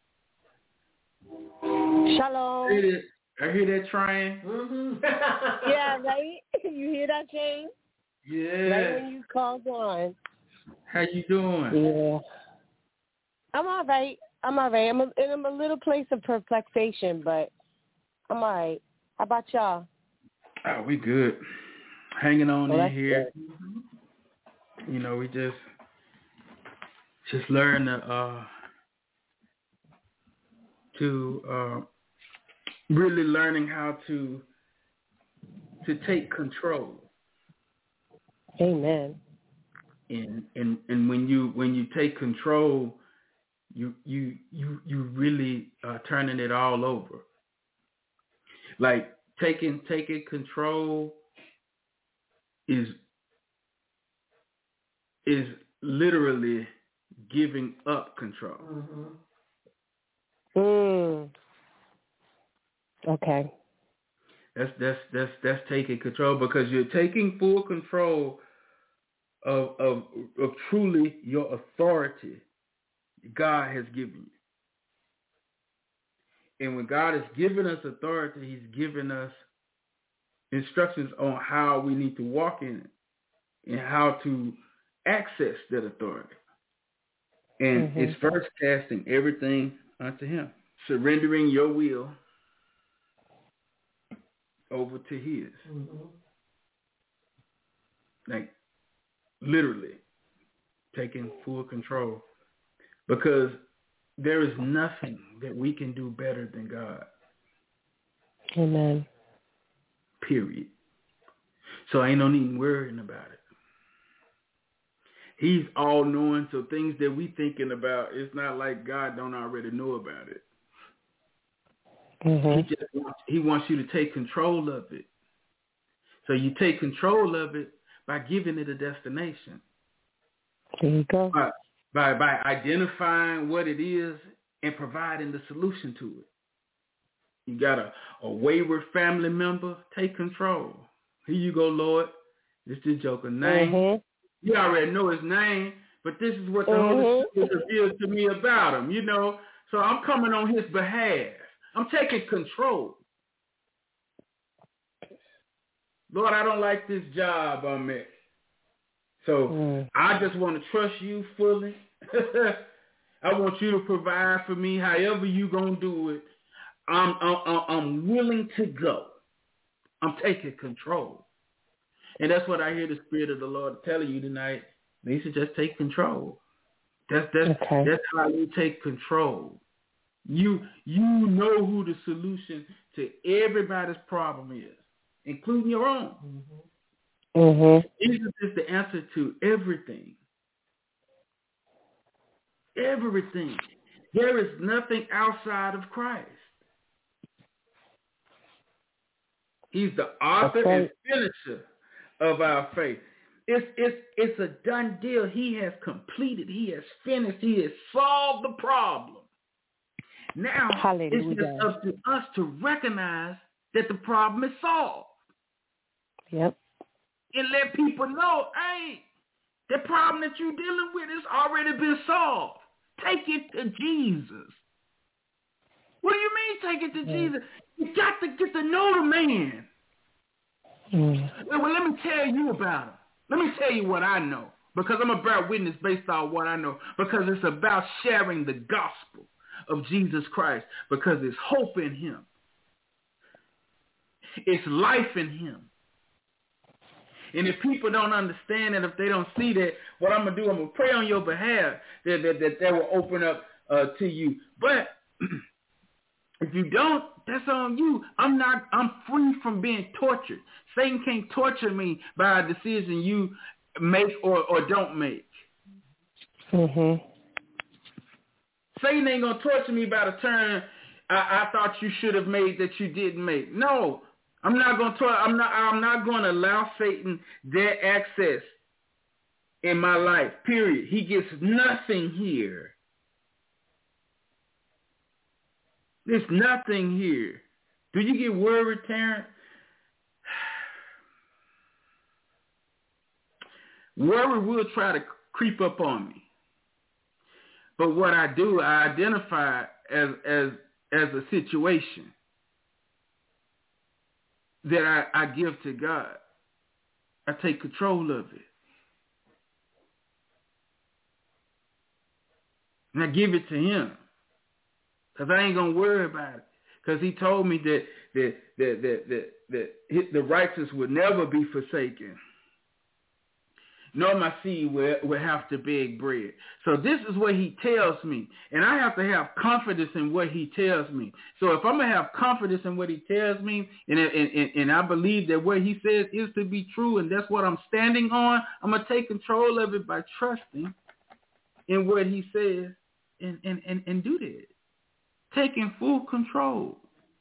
Shalom. I hear that, I hear that train. Mm-hmm. Yeah, right? You hear that, James? Yeah. Right when you called on. How you doing? Yeah. I'm all right. I'm all right. I'm a, in a little place of perplexation, but I'm all right. How about y'all? Oh, we good. Hanging on Well, in here. Good. You know, we just just learn to uh to uh really learning how to to take control. Amen. And and and when you when you take control, you you you you really uh, turning it all over. Like taking taking control is is literally giving up control. Mm-hmm. Mm. Okay. That's that's that's that's taking control because you're taking full control of of, of truly your authority God has given you. And when God has given us authority, He's given us instructions on how we need to walk in it and how to access that authority. And Mm-hmm. it's first casting everything unto Him, surrendering your will over to His. Mm-hmm. Like literally taking full control, because there is nothing that we can do better than God. Amen. Period. So ain't no need worrying about it. He's all knowing, so things that we thinking about, it's not like God don't already know about it. Mm-hmm. He just wants, he wants you to take control of it. So you take control of it by giving it a destination. There you go. By, by, by identifying what it is and providing the solution to it. You got a, a wayward family member, take control. Here you go, Lord. This is Joker's name. Mm-hmm. You already know his name, but but this is what the mm-hmm. Holy Spirit revealed to me about him, you know. So I'm coming on his behalf. I'm taking control. Lord, I don't like this job I'm at. So mm. I just want to trust you fully. I want you to provide for me however you going to do it. I'm, I'm, I'm willing to go. I'm taking control. And that's what I hear the Spirit of the Lord telling you tonight. Lisa, just take control. That's that's okay. That's how you take control. You you know who the solution to everybody's problem is, including your own. Mm-hmm. Mm-hmm. Jesus is the answer to everything. Everything. There is nothing outside of Christ. He's the author right. and finisher of our faith. It's, it's, it's a done deal. He has completed. He has finished. He has solved the problem. Now, Hallelujah. It's just up to us to recognize that the problem is solved. Yep. And let people know, hey, the problem that you're dealing with has already been solved. Take it to Jesus. What do you mean take it to mm. Jesus? You got to get to know the man. Mm. Well, let me tell you about him. Let me tell you what I know, because I'm a bear witness based on what I know, because it's about sharing the gospel of Jesus Christ, because it's hope in him. It's life in him. And if people don't understand that, if they don't see that, what I'm going to do, I'm going to pray on your behalf that that, that, that will open up uh, to you. But if you don't, that's on you. I'm not, I'm free from being tortured. Satan can't torture me by a decision you make or, or don't make. Mm-hmm. Satan ain't going to torture me by the turn I, I thought you should have made that you didn't make. No, I'm not going to I'm not I'm not going to allow Satan that access in my life. Period. He gets nothing here. There's nothing here. Do you get worried, Terrence? Worry will try to creep up on me. But what I do, I identify as as as a situation that I, I give to God. I take control of it. And I give it to him. Because I ain't going to worry about it. Because he told me that, that, that, that, that, that the righteous would never be forsaken. Nor my seed will, will have to beg bread. So this is what he tells me. And I have to have confidence in what he tells me. So if I'm going to have confidence in what he tells me, and, and, and, and I believe that what he says is to be true, and that's what I'm standing on, I'm going to take control of it by trusting in what he says and, and, and, and do that. Taking full control.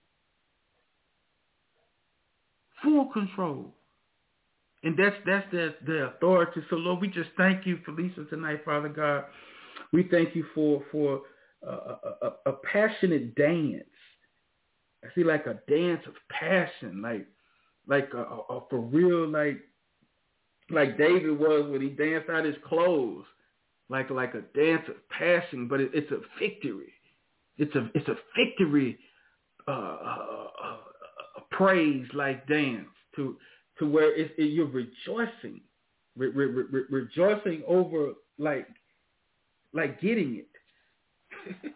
Full control. And that's that's the, the authority. So, Lord, we just thank you for Lisa tonight, Father God. We thank you for for a, a, a passionate dance. I see like a dance of passion, like like a, a, a for real, like like David was when he danced out his clothes, like like a dance of passion. But it, it's a victory. It's a it's a victory, uh, uh, uh, a praise like dance to. To where it's, it, you're rejoicing, re, re, re, rejoicing over like, like getting it.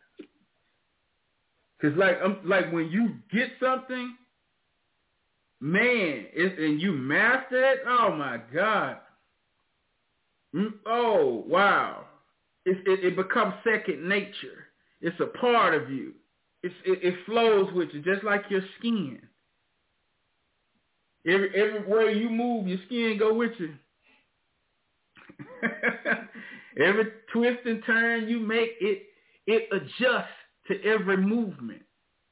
Cause like I'm like when you get something, man, it's, and you master it. Oh my God. Oh wow. It, it, it becomes second nature. It's a part of you. It's, it, it flows with you, just like your skin. Every, everywhere you move, your skin go with you. Every twist and turn you make, it it adjusts to every movement.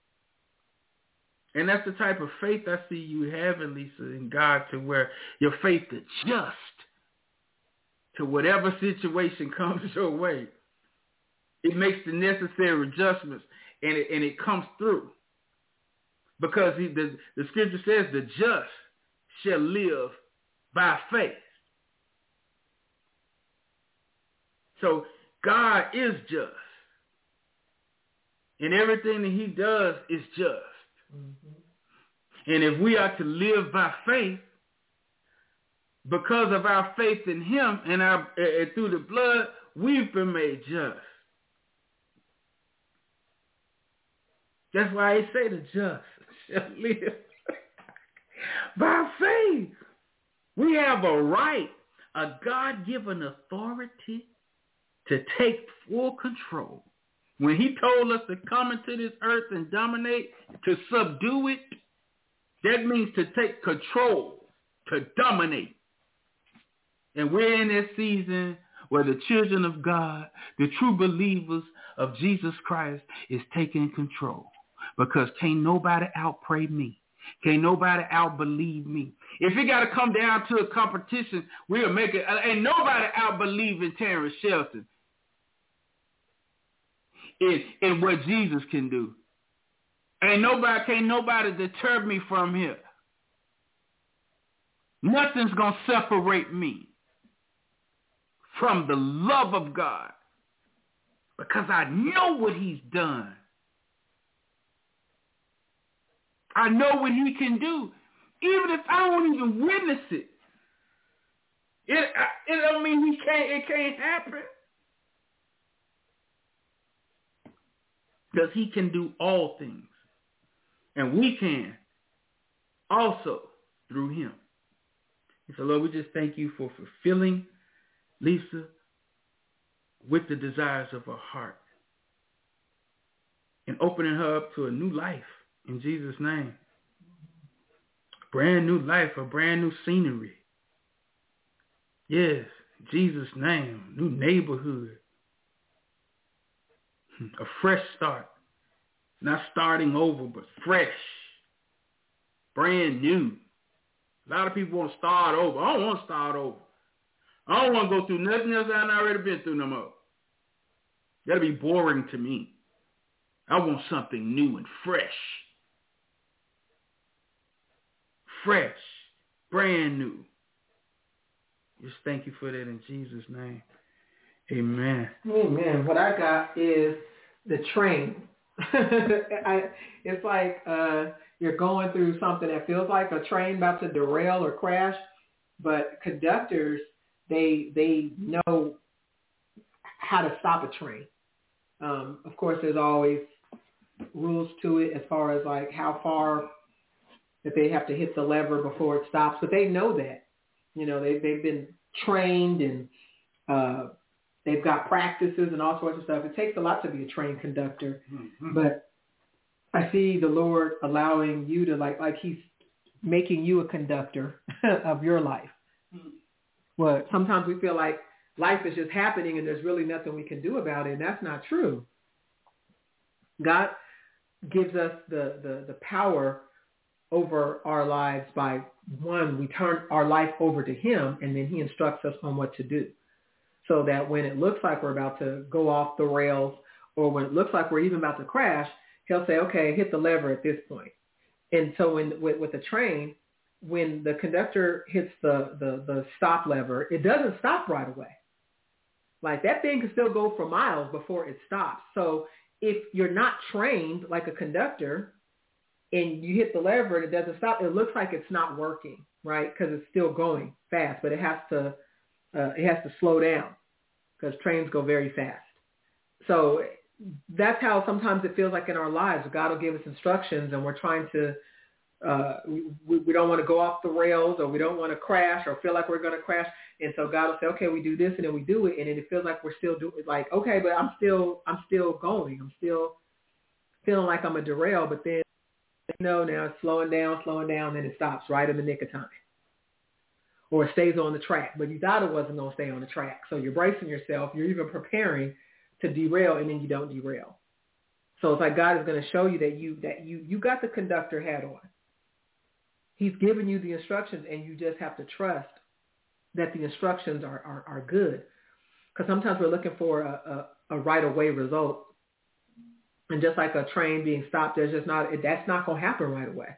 And that's the type of faith I see you having, Lisa, in God, to where your faith adjusts to whatever situation comes your way. It makes the necessary adjustments, and it, and it comes through. Because he, the, the scripture says the just shall live by faith. So God is just. And everything that he does is just. Mm-hmm. And if we are to live by faith, because of our faith in him and our uh, through the blood, we've been made just. That's why he say the just shall live by faith. We have a right, a God-given authority to take full control. When he told us to come into this earth and dominate, to subdue it, that means to take control, to dominate. And we're in this season where the children of God, the true believers of Jesus Christ, is taking control. Because can't nobody out-pray me. Can't nobody out-believe me. If it got to come down to a competition, we'll make it. Ain't nobody out-believe in Terrence Shelton. In, in what Jesus can do. Ain't nobody, can't nobody deter me from here. Nothing's going to separate me from the love of God because I know what he's done. I know what he can do. Even if I won't even witness it. It, it don't mean he can't, it can't happen. Because he can do all things. And we can also through him. And so, Lord, we just thank you for fulfilling Lisa with the desires of her heart and opening her up to a new life in Jesus' name. Brand new life, a brand new scenery. Yes, Jesus' name, new neighborhood. A fresh start. Not starting over, but fresh. Brand new. A lot of people want to start over. I don't want to start over. I don't want to go through nothing else I've already been through no more. That'll be boring to me. I want something new and fresh. Fresh. Brand new. Just thank you for that in Jesus' name. Amen. Amen. What I got is the train. I, it's like uh, you're going through something that feels like a train about to derail or crash, but conductors, they they know how to stop a train. Um, of course, there's always rules to it as far as like how far that they have to hit the lever before it stops, but they know that. You know, they they've been trained and uh, they've got practices and all sorts of stuff. It takes a lot to be a trained conductor. Mm-hmm. But I see the Lord allowing you to, like, like he's making you a conductor of your life. Mm-hmm. Well, sometimes we feel like life is just happening and there's really nothing we can do about it. And that's not true. God gives us the, the, the power over our lives by, one, we turn our life over to him, and then he instructs us on what to do. So that when it looks like we're about to go off the rails, or when it looks like we're even about to crash, he'll say, okay, hit the lever at this point. And so when, with, with the train, when the conductor hits the, the, the stop lever, it doesn't stop right away. Like, that thing can still go for miles before it stops. So if you're not trained like a conductor and you hit the lever and it doesn't stop, it looks like it's not working, right? Because it's still going fast, but it has to uh, it has to slow down because trains go very fast. So that's how sometimes it feels like in our lives. God will give us instructions and we're trying to, uh, we, we don't want to go off the rails, or we don't want to crash or feel like we're going to crash. And so God will say, okay, we do this, and then we do it. And then it feels like we're still doing it, like, okay, but I'm still, I'm still going. I'm still feeling like I'm a derail, but then, you know, now it's slowing down, slowing down, and it stops right in the nick of time. Or it stays on the track, but you thought it wasn't going to stay on the track. So you're bracing yourself. You're even preparing to derail, and then you don't derail. So it's like God is going to show you that you that you you got the conductor hat on. He's giving you the instructions, and you just have to trust that the instructions are, are, are good. Because sometimes we're looking for a, a, a right-away result. And just like a train being stopped, there's just not, that's not going to happen right away.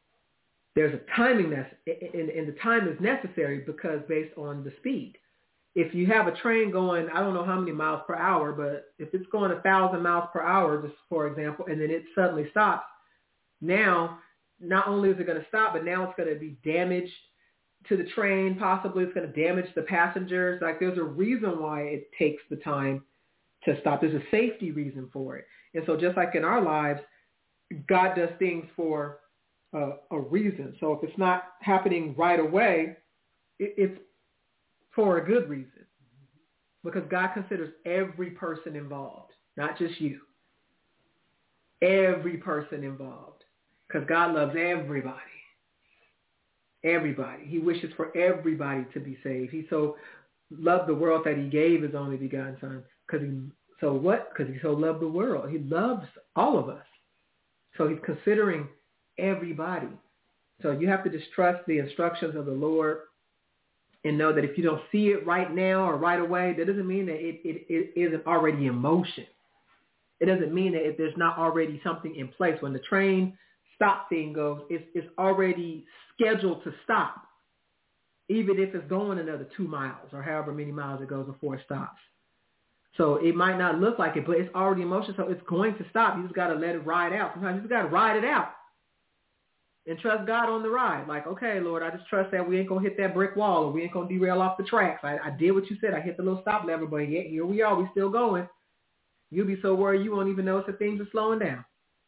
There's a timing that's, and, and the time is necessary because based on the speed. if you have a train going, I don't know how many miles per hour, but if it's going a thousand miles per hour, just for example, and then it suddenly stops, now not only is it going to stop, but now it's going to be damaged to the train. Possibly it's going to damage the passengers. Like there's a reason why it takes the time to stop. There's a safety reason for it. And so just like in our lives, God does things for uh, a reason. So if it's not happening right away, it, it's for a good reason, because God considers every person involved, not just you. Every person involved, because God loves everybody. Everybody. He wishes for everybody to be saved. He so loved the world that he gave his only begotten son. Because he so what? Because he so loved the world. He loves all of us. So he's considering everybody. So you have to just trust the instructions of the Lord and know that if you don't see it right now or right away, that doesn't mean that it, it, it isn't already in motion. It doesn't mean that if there's not already something in place. When the train stop thing goes, it's, it's already scheduled to stop, even if it's going another two miles or however many miles it goes before it stops. So it might not look like it, but it's already in motion, so it's going to stop. You just got to let it ride out. Sometimes you just got to ride it out and trust God on the ride. Like, okay, Lord, I just trust that we ain't going to hit that brick wall or we ain't going to derail off the tracks. I, I did what you said. I hit the little stop lever, but yet here we are. We still going. You'll be so worried you won't even notice that things are slowing down.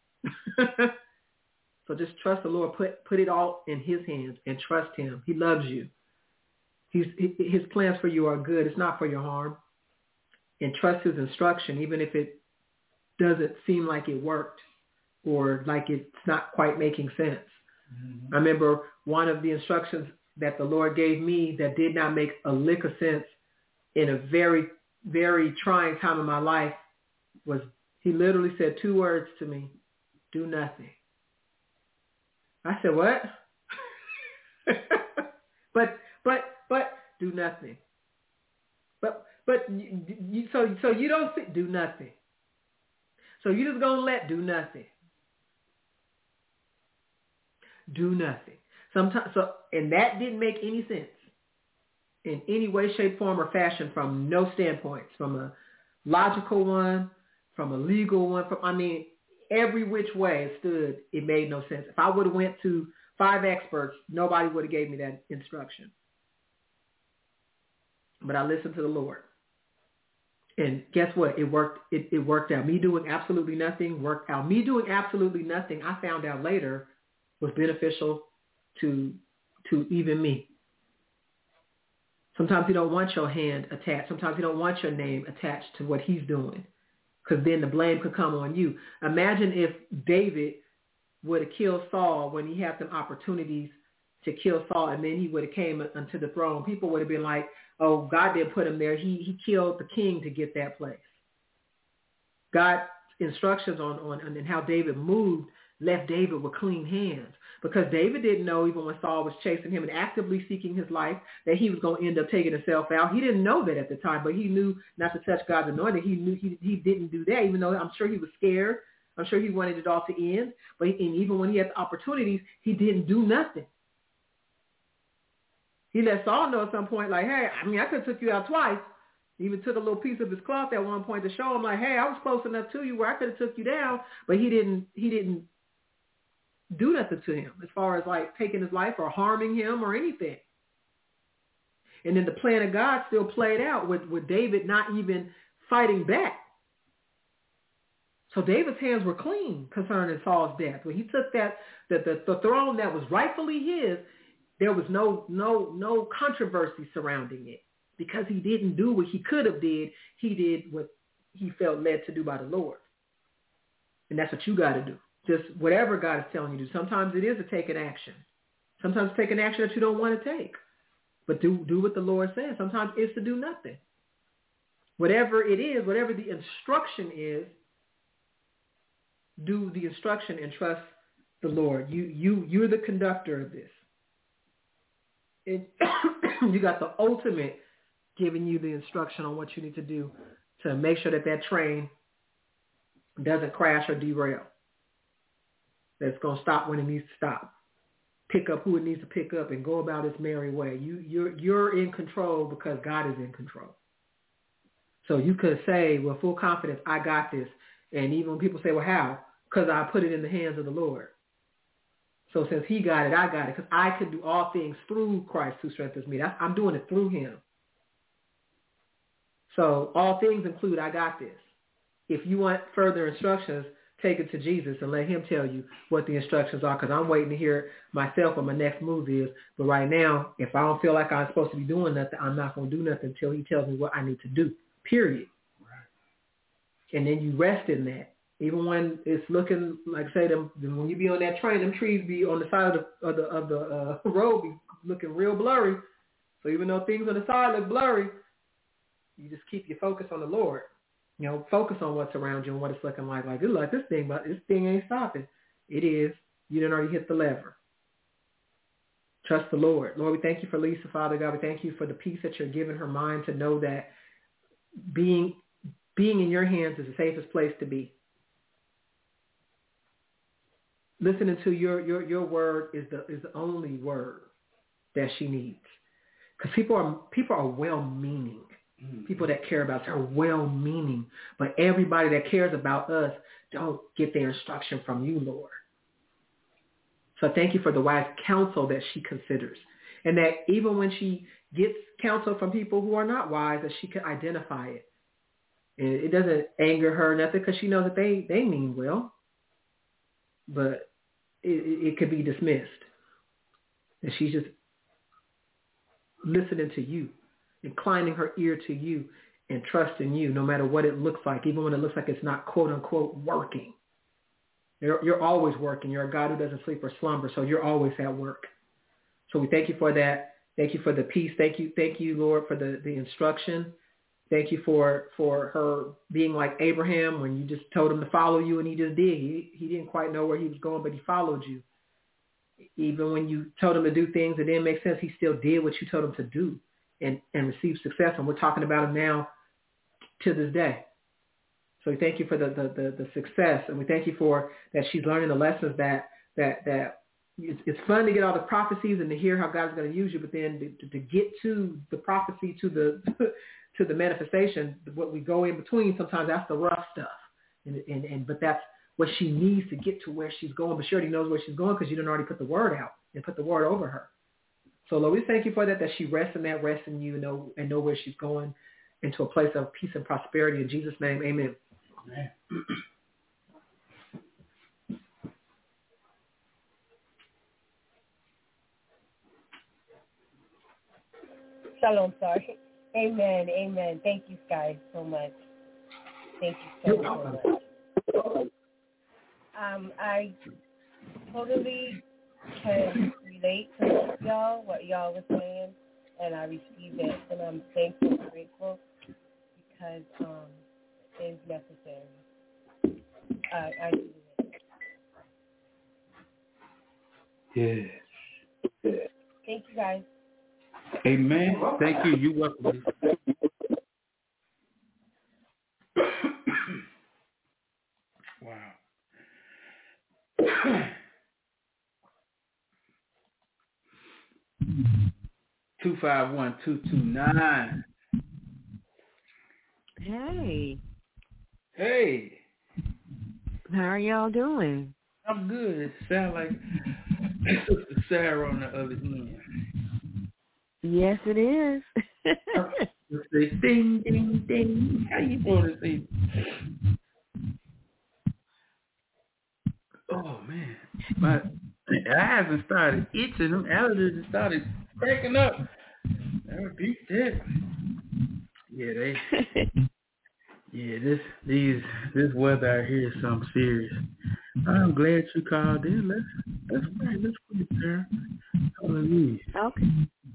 So just trust the Lord. Put put it all in his hands and trust him. He loves you. He's, his plans for you are good. It's not for your harm. And trust his instruction, even if it doesn't seem like it worked or like it's not quite making sense. Mm-hmm. I remember one of the instructions that the Lord gave me that did not make a lick of sense in a very, very trying time in my life was he literally said two words to me: do nothing. I said, what? but, but, but do nothing. But, but you, you, so, so you don't see, do nothing. So you just gonna let do nothing. Do nothing. Sometimes, so, and that didn't make any sense in any way, shape, form, or fashion from no standpoints, from a logical one, from a legal one. From, I mean, every which way it stood, it made no sense. If I would have went to five experts, nobody would have gave me that instruction. But I listened to the Lord. And guess what? It worked. It, it worked out. Me doing absolutely nothing worked out. Me doing absolutely nothing, I found out later, was beneficial to to even me. Sometimes you don't want your hand attached. Sometimes you don't want your name attached to what he's doing, because then the blame could come on you. Imagine if David would have killed Saul when he had some opportunities to kill Saul, and then he would have came unto the throne. People would have been like, oh, God didn't put him there. He he killed the king to get that place. God's instructions on, on, on how David moved left David with clean hands, because David didn't know, even when Saul was chasing him and actively seeking his life, that he was going to end up taking himself out. He didn't know that at the time, but he knew not to touch God's anointing. He knew he, he didn't do that, even though I'm sure he was scared. I'm sure he wanted it all to end. But and even when he had the opportunities, he didn't do nothing. He let Saul know at some point, like, hey, I mean, I could have took you out twice. He even took a little piece of his cloth at one point to show him, like, hey, I was close enough to you where I could have took you down. But he didn't. He didn't do nothing to him as far as like taking his life or harming him or anything. And then the plan of God still played out with, with David not even fighting back. So David's hands were clean concerning Saul's death. When he took that the, the, the throne that was rightfully his, there was no no no controversy surrounding it, because he didn't do what he could have did. He did what he felt led to do by the Lord. And that's what you got to do. Just whatever God is telling you to do. Sometimes it is to take an action. Sometimes take an action that you don't want to take. But do, do what the Lord says. Sometimes it's to do nothing. Whatever it is, whatever the instruction is, do the instruction and trust the Lord. You, you, you're the conductor of this. It, you got the ultimate giving you the instruction on what you need to do to make sure that that train doesn't crash or derail. That's going to stop when it needs to stop. pick up who it needs to pick up and go about its merry way. You, you're, you're in control because God is in control. So you could say with full confidence, I got this. And even when people say, well, how? Because I put it in the hands of the Lord. So since he got it, I got it. Because I can do all things through Christ who strengthens me. That's, I'm doing it through him. So all things include, I got this. If you want further instructions, take it to Jesus and let him tell you what the instructions are, because I'm waiting to hear myself what my next move is. But right now, if I don't feel like I'm supposed to be doing nothing, I'm not going to do nothing until he tells me what I need to do, period. Right. And then you rest in that. Even when it's looking, like I say, them, when you be on that train, them trees be on the side of the, of the, of the uh, road be looking real blurry. So even though things on the side look blurry, you just keep your focus on the Lord. You know, focus on what's around you and what it's looking like. Like, it's like this thing, but this thing ain't stopping. It is. You didn't already hit the lever. Trust the Lord. Lord, we thank you for Lisa, Father God. We thank you for the peace that you're giving her mind to know that being being in your hands is the safest place to be. Listening to your your your word is the is the only word that she needs. Because people are people are well-meaning. People that care about us are well-meaning, but everybody that cares about us don't get their instruction from you, Lord. So thank you for the wise counsel that she considers, and that even when she gets counsel from people who are not wise, that she can identify it. And it doesn't anger her, nothing, because she knows that they, they mean well, but it, it could be dismissed. And she's just listening to you, inclining her ear to you and trusting you no matter what it looks like, even when it looks like it's not quote unquote working. You're, you're always working. You're a God who doesn't sleep or slumber, so you're always at work. So we thank you for that. Thank you for the peace. Thank you, thank you, Lord, for the, the instruction. Thank you for, for her being like Abraham when you just told him to follow you and he just did. He, he didn't quite know where he was going, but he followed you. Even when you told him to do things that didn't make sense, he still did what you told him to do. And, and receive success. And we're talking about him now to this day. So we thank you for the, the, the, the success. And we thank you for that she's learning the lessons that, that, that it's, it's fun to get all the prophecies and to hear how God's going to use you, but then to, to get to the prophecy, to the, to the manifestation, what we go in between, sometimes that's the rough stuff. And, and, and, but that's what she needs to get to where she's going. But she already knows where she's going because you didn't already put the word out and put the word over her. So, Lord, we thank you for that, that she rests in that, rests in you, and know, and know where she's going into a place of peace and prosperity. In Jesus' name, amen. Amen. Shalom, sorry. Amen, amen. Thank you, Sky, so much. Thank you so, so much. Um, I totally can relate to y'all, what y'all were saying, and I received it, and I'm thankful and grateful because um, it's necessary. I, I do it. Yes. Thank you, guys. Amen. Thank you. You're welcome. Wow. Two five one two two nine. Hey. Hey. How are y'all doing? I'm good. It sounds like Sister Sarah on the other end. Yes, it is. Say ding, ding, ding. How you doing this evening? Oh, man. My eyes have started itching. Them allergies have started breaking up. I beat that. Yeah, they... Yeah, this these this weather out here is something serious. I'm glad you called in. Let's let's pray. Let's pray, Sarah. Hallelujah. Okay.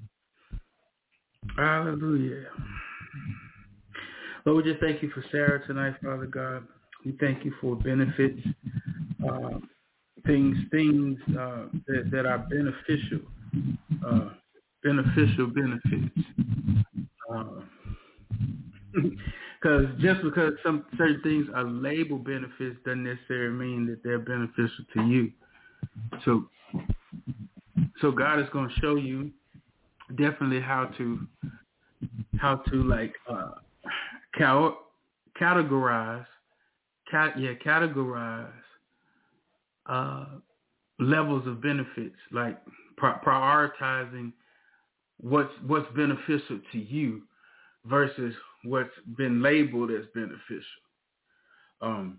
Hallelujah. Lord, we just thank you for Sarah tonight, Father God. We thank you for benefits, uh, things things uh, that that are beneficial, uh, beneficial benefits. Uh, Because just because some certain things are labeled benefits doesn't necessarily mean that they're beneficial to you. So so God is going to show you definitely how to how to like uh, cal- categorize, cat, yeah, categorize uh, levels of benefits, like pri- prioritizing what's what's beneficial to you versus what's been labeled as beneficial. Um,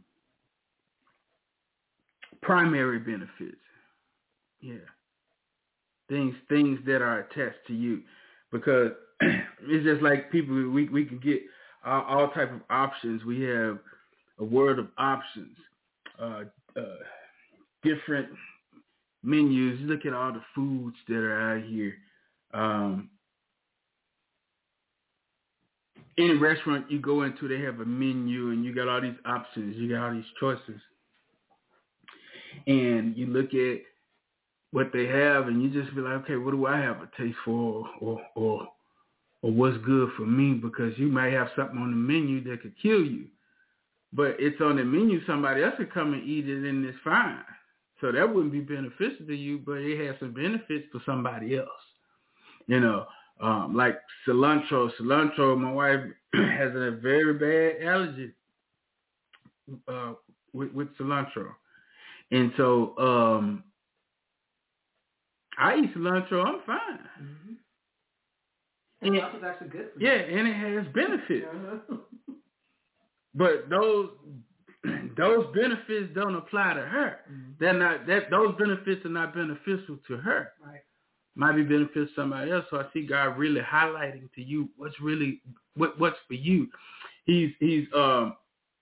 primary benefits, yeah, things things that are attached to you, because it's just like people. We we can get all, all type of options. We have a world of options, uh, uh, different menus. Look at all the foods that are out here. Um, any restaurant you go into, they have a menu, and you got all these options. You got all these choices, and you look at what they have, and you just be like, okay, what do I have a taste for, or or or what's good for me? Because you might have something on the menu that could kill you, but it's on the menu. Somebody else could come and eat it, and it's fine. So that wouldn't be beneficial to you, but it has some benefits for somebody else. You know, um, like cilantro. Cilantro, my wife has a very bad allergy uh, with, with cilantro. And so um, I eat cilantro, I'm fine. Mm-hmm. And cilantro's actually good for you. Yeah, and it has benefits. Uh-huh. But those those benefits don't apply to her. Mm-hmm. They're not that those benefits are not beneficial to her. Right. Might be beneficial to somebody else. So I see God really highlighting to you what's really what what's for you. He's he's um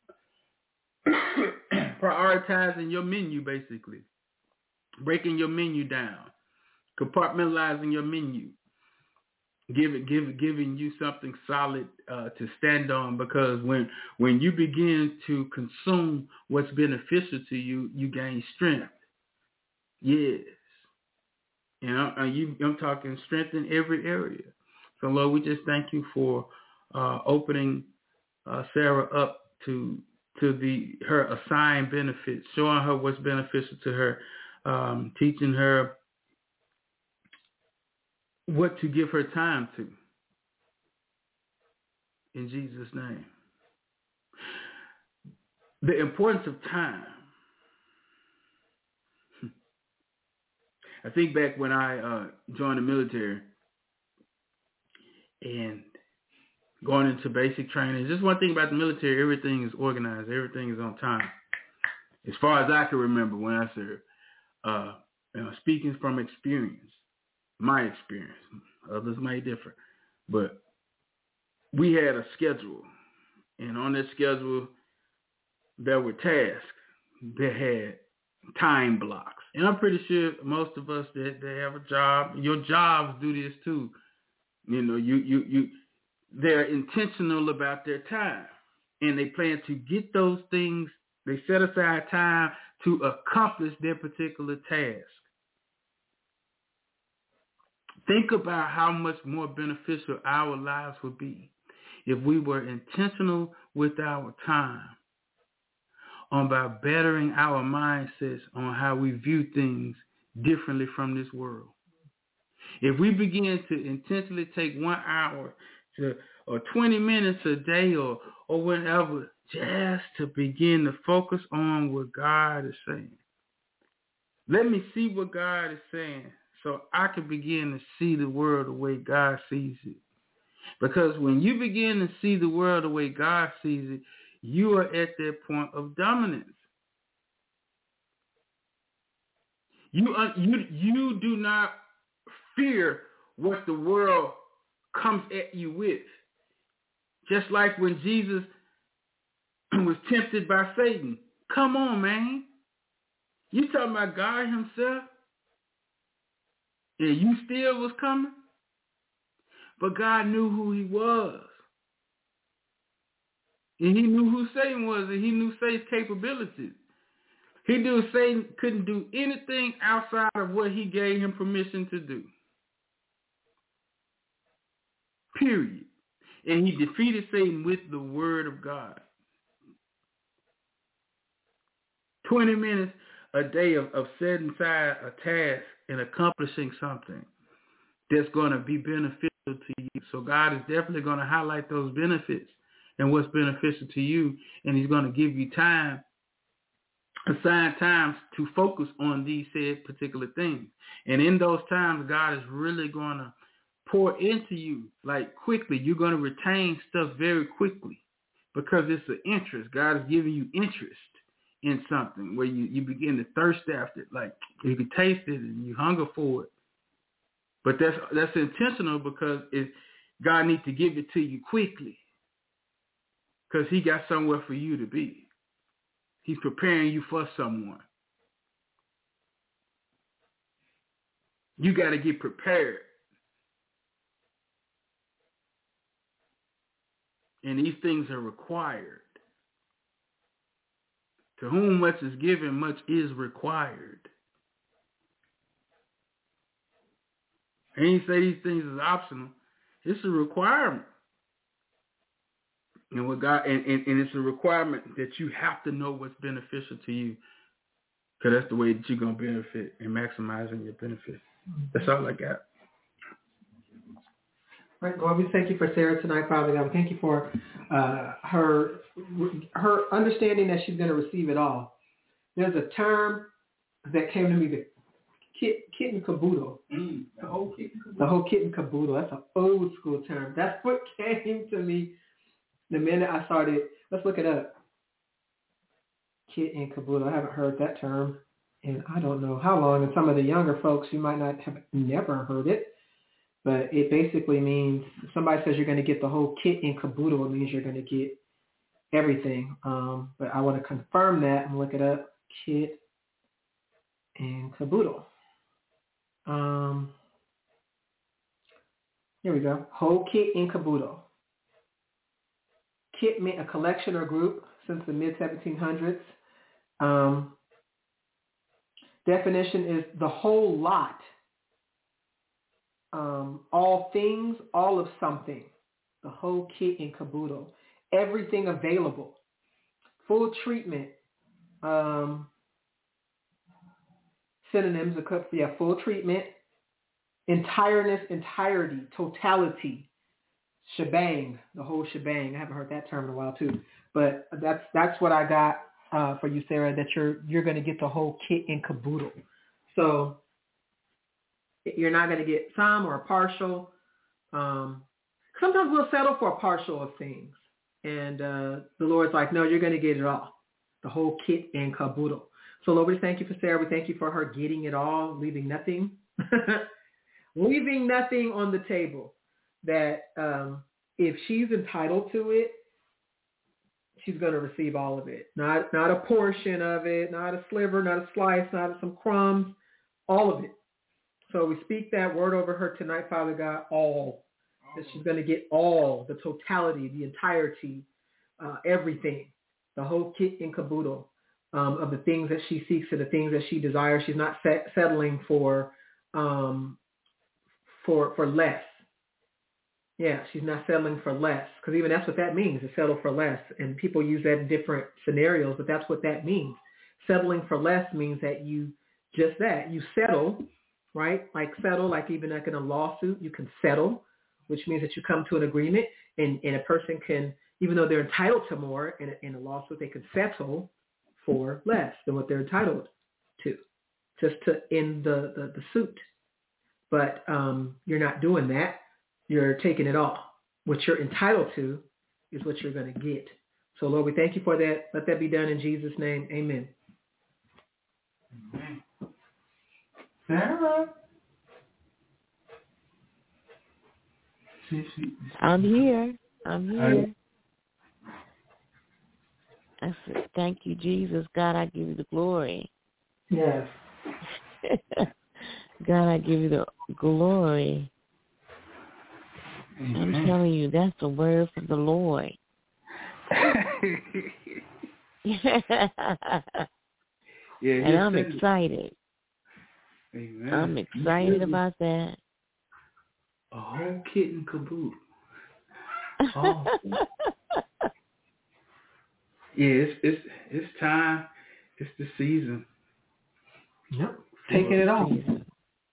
prioritizing your menu, basically. Breaking your menu down. Compartmentalizing your menu. Give, give, giving you something solid uh, to stand on, because when when you begin to consume what's beneficial to you, you gain strength. Yes. You know, and you, I'm talking strength in every area. So, Lord, we just thank you for uh, opening uh, Sarah up to to the her assigned benefits, showing her what's beneficial to her, um, teaching her what to give her time to. In Jesus' name. The importance of time. I think back when I uh, joined the military and going into basic training. Just one thing about the military, everything is organized. Everything is on time. As far as I can remember when I served. Uh, you know, speaking from experience, my experience. Others might differ. But we had a schedule. And on that schedule, there were tasks that had time blocks. And I'm pretty sure most of us that they have a job, your jobs do this too. You know, you you you they're intentional about their time. And they plan to get those things, they set aside time to accomplish their particular task. Think about how much more beneficial our lives would be if we were intentional with our time, on by bettering our mindsets on how we view things differently from this world. If we begin to intentionally take one hour to, or twenty minutes a day or, or whatever, just to begin to focus on what God is saying. Let me see what God is saying so I can begin to see the world the way God sees it. Because when you begin to see the world the way God sees it, you are at that point of dominance. You, uh, you, you do not fear what the world comes at you with. Just like when Jesus was tempted by Satan. Come on, man. You talking about God himself? And you still was coming? But God knew who he was. And he knew who Satan was, and he knew Satan's capabilities. He knew Satan couldn't do anything outside of what he gave him permission to do. Period. And he defeated Satan with the word of God. twenty minutes a day of, of setting aside a task and accomplishing something that's going to be beneficial to you. So God is definitely going to highlight those benefits and what's beneficial to you, and he's going to give you time, assigned times to focus on these said particular things. And in those times, God is really going to pour into you like quickly. You're going to retain stuff very quickly because it's an interest. God is giving you interest in something where you, you begin to thirst after it. Like you can taste it and you hunger for it. But that's that's intentional because it, God needs to give it to you quickly because he got somewhere for you to be. He's preparing you for someone. You got to get prepared. And these things are required. To whom much is given, much is required. And he say these things is optional. It's a requirement. And what God and, and, and it's a requirement that you have to know what's beneficial to you. Because that's the way that you're gonna benefit and maximizing your benefit. That's all I got. All right, Lord, we thank you for Sarah tonight, Father God. We thank you for uh, her her understanding that she's going to receive it all. There's a term that came to me, the kit, kit and caboodle. Mm, the whole kit and caboodle. The whole kit and caboodle. That's an old school term. That's what came to me the minute I started. Let's look it up. Kit and caboodle. I haven't heard that term in I don't know how long. And some of the younger folks, you might not have never heard it. But it basically means, if somebody says you're going to get the whole kit and caboodle, it means you're going to get everything. Um, but I want to confirm that and look it up. Kit and caboodle. Um, here we go. Whole kit and caboodle. Kit meant a collection or group since the mid seventeen hundreds. Um, definition is the whole lot. Um, all things, all of something, the whole kit and caboodle, everything available, full treatment, um, synonyms, yeah, full treatment, entireness, entirety, totality, shebang, the whole shebang. I haven't heard that term in a while too, but that's that's what I got uh, for you, Sarah. That you're you're going to get the whole kit and caboodle. So. You're not going to get some or a partial. Um, sometimes we'll settle for a partial of things. And uh, the Lord's like, no, you're going to get it all. The whole kit and caboodle. So Lord, we thank you for Sarah. We thank you for her getting it all, leaving nothing. leaving nothing on the table. That um, if she's entitled to it, she's going to receive all of it. Not, not a portion of it, not a sliver, not a slice, not some crumbs, all of it. So we speak that word over her tonight, Father God, all. That she's going to get all, the totality, the entirety, uh, everything, the whole kit and caboodle um, of the things that she seeks and the things that she desires. She's not set, settling for, um, for for less. Yeah, she's not settling for less, because even that's what that means, to settle for less. And people use that in different scenarios, but that's what that means. Settling for less means that you, just that, you settle, right? Like settle, like even like in a lawsuit, you can settle, which means that you come to an agreement, and, and a person can, even though they're entitled to more in a, in a lawsuit, they can settle for less than what they're entitled to, just to end the, the, the suit. But um, you're not doing that. You're taking it all. What you're entitled to is what you're going to get. So Lord, we thank you for that. Let that be done in Jesus' name. Amen. Amen. Sarah. I'm here. I'm here. I said, thank you, Jesus. God, I give you the glory. Yes. God, I give you the glory. Amen. I'm telling you, that's the word from the Lord. yeah, and I'm said, excited. Amen. I'm excited about that. A whole kit and caboodle. Oh. Yeah, it's it's it's time. It's the season. Yep. Taking it all.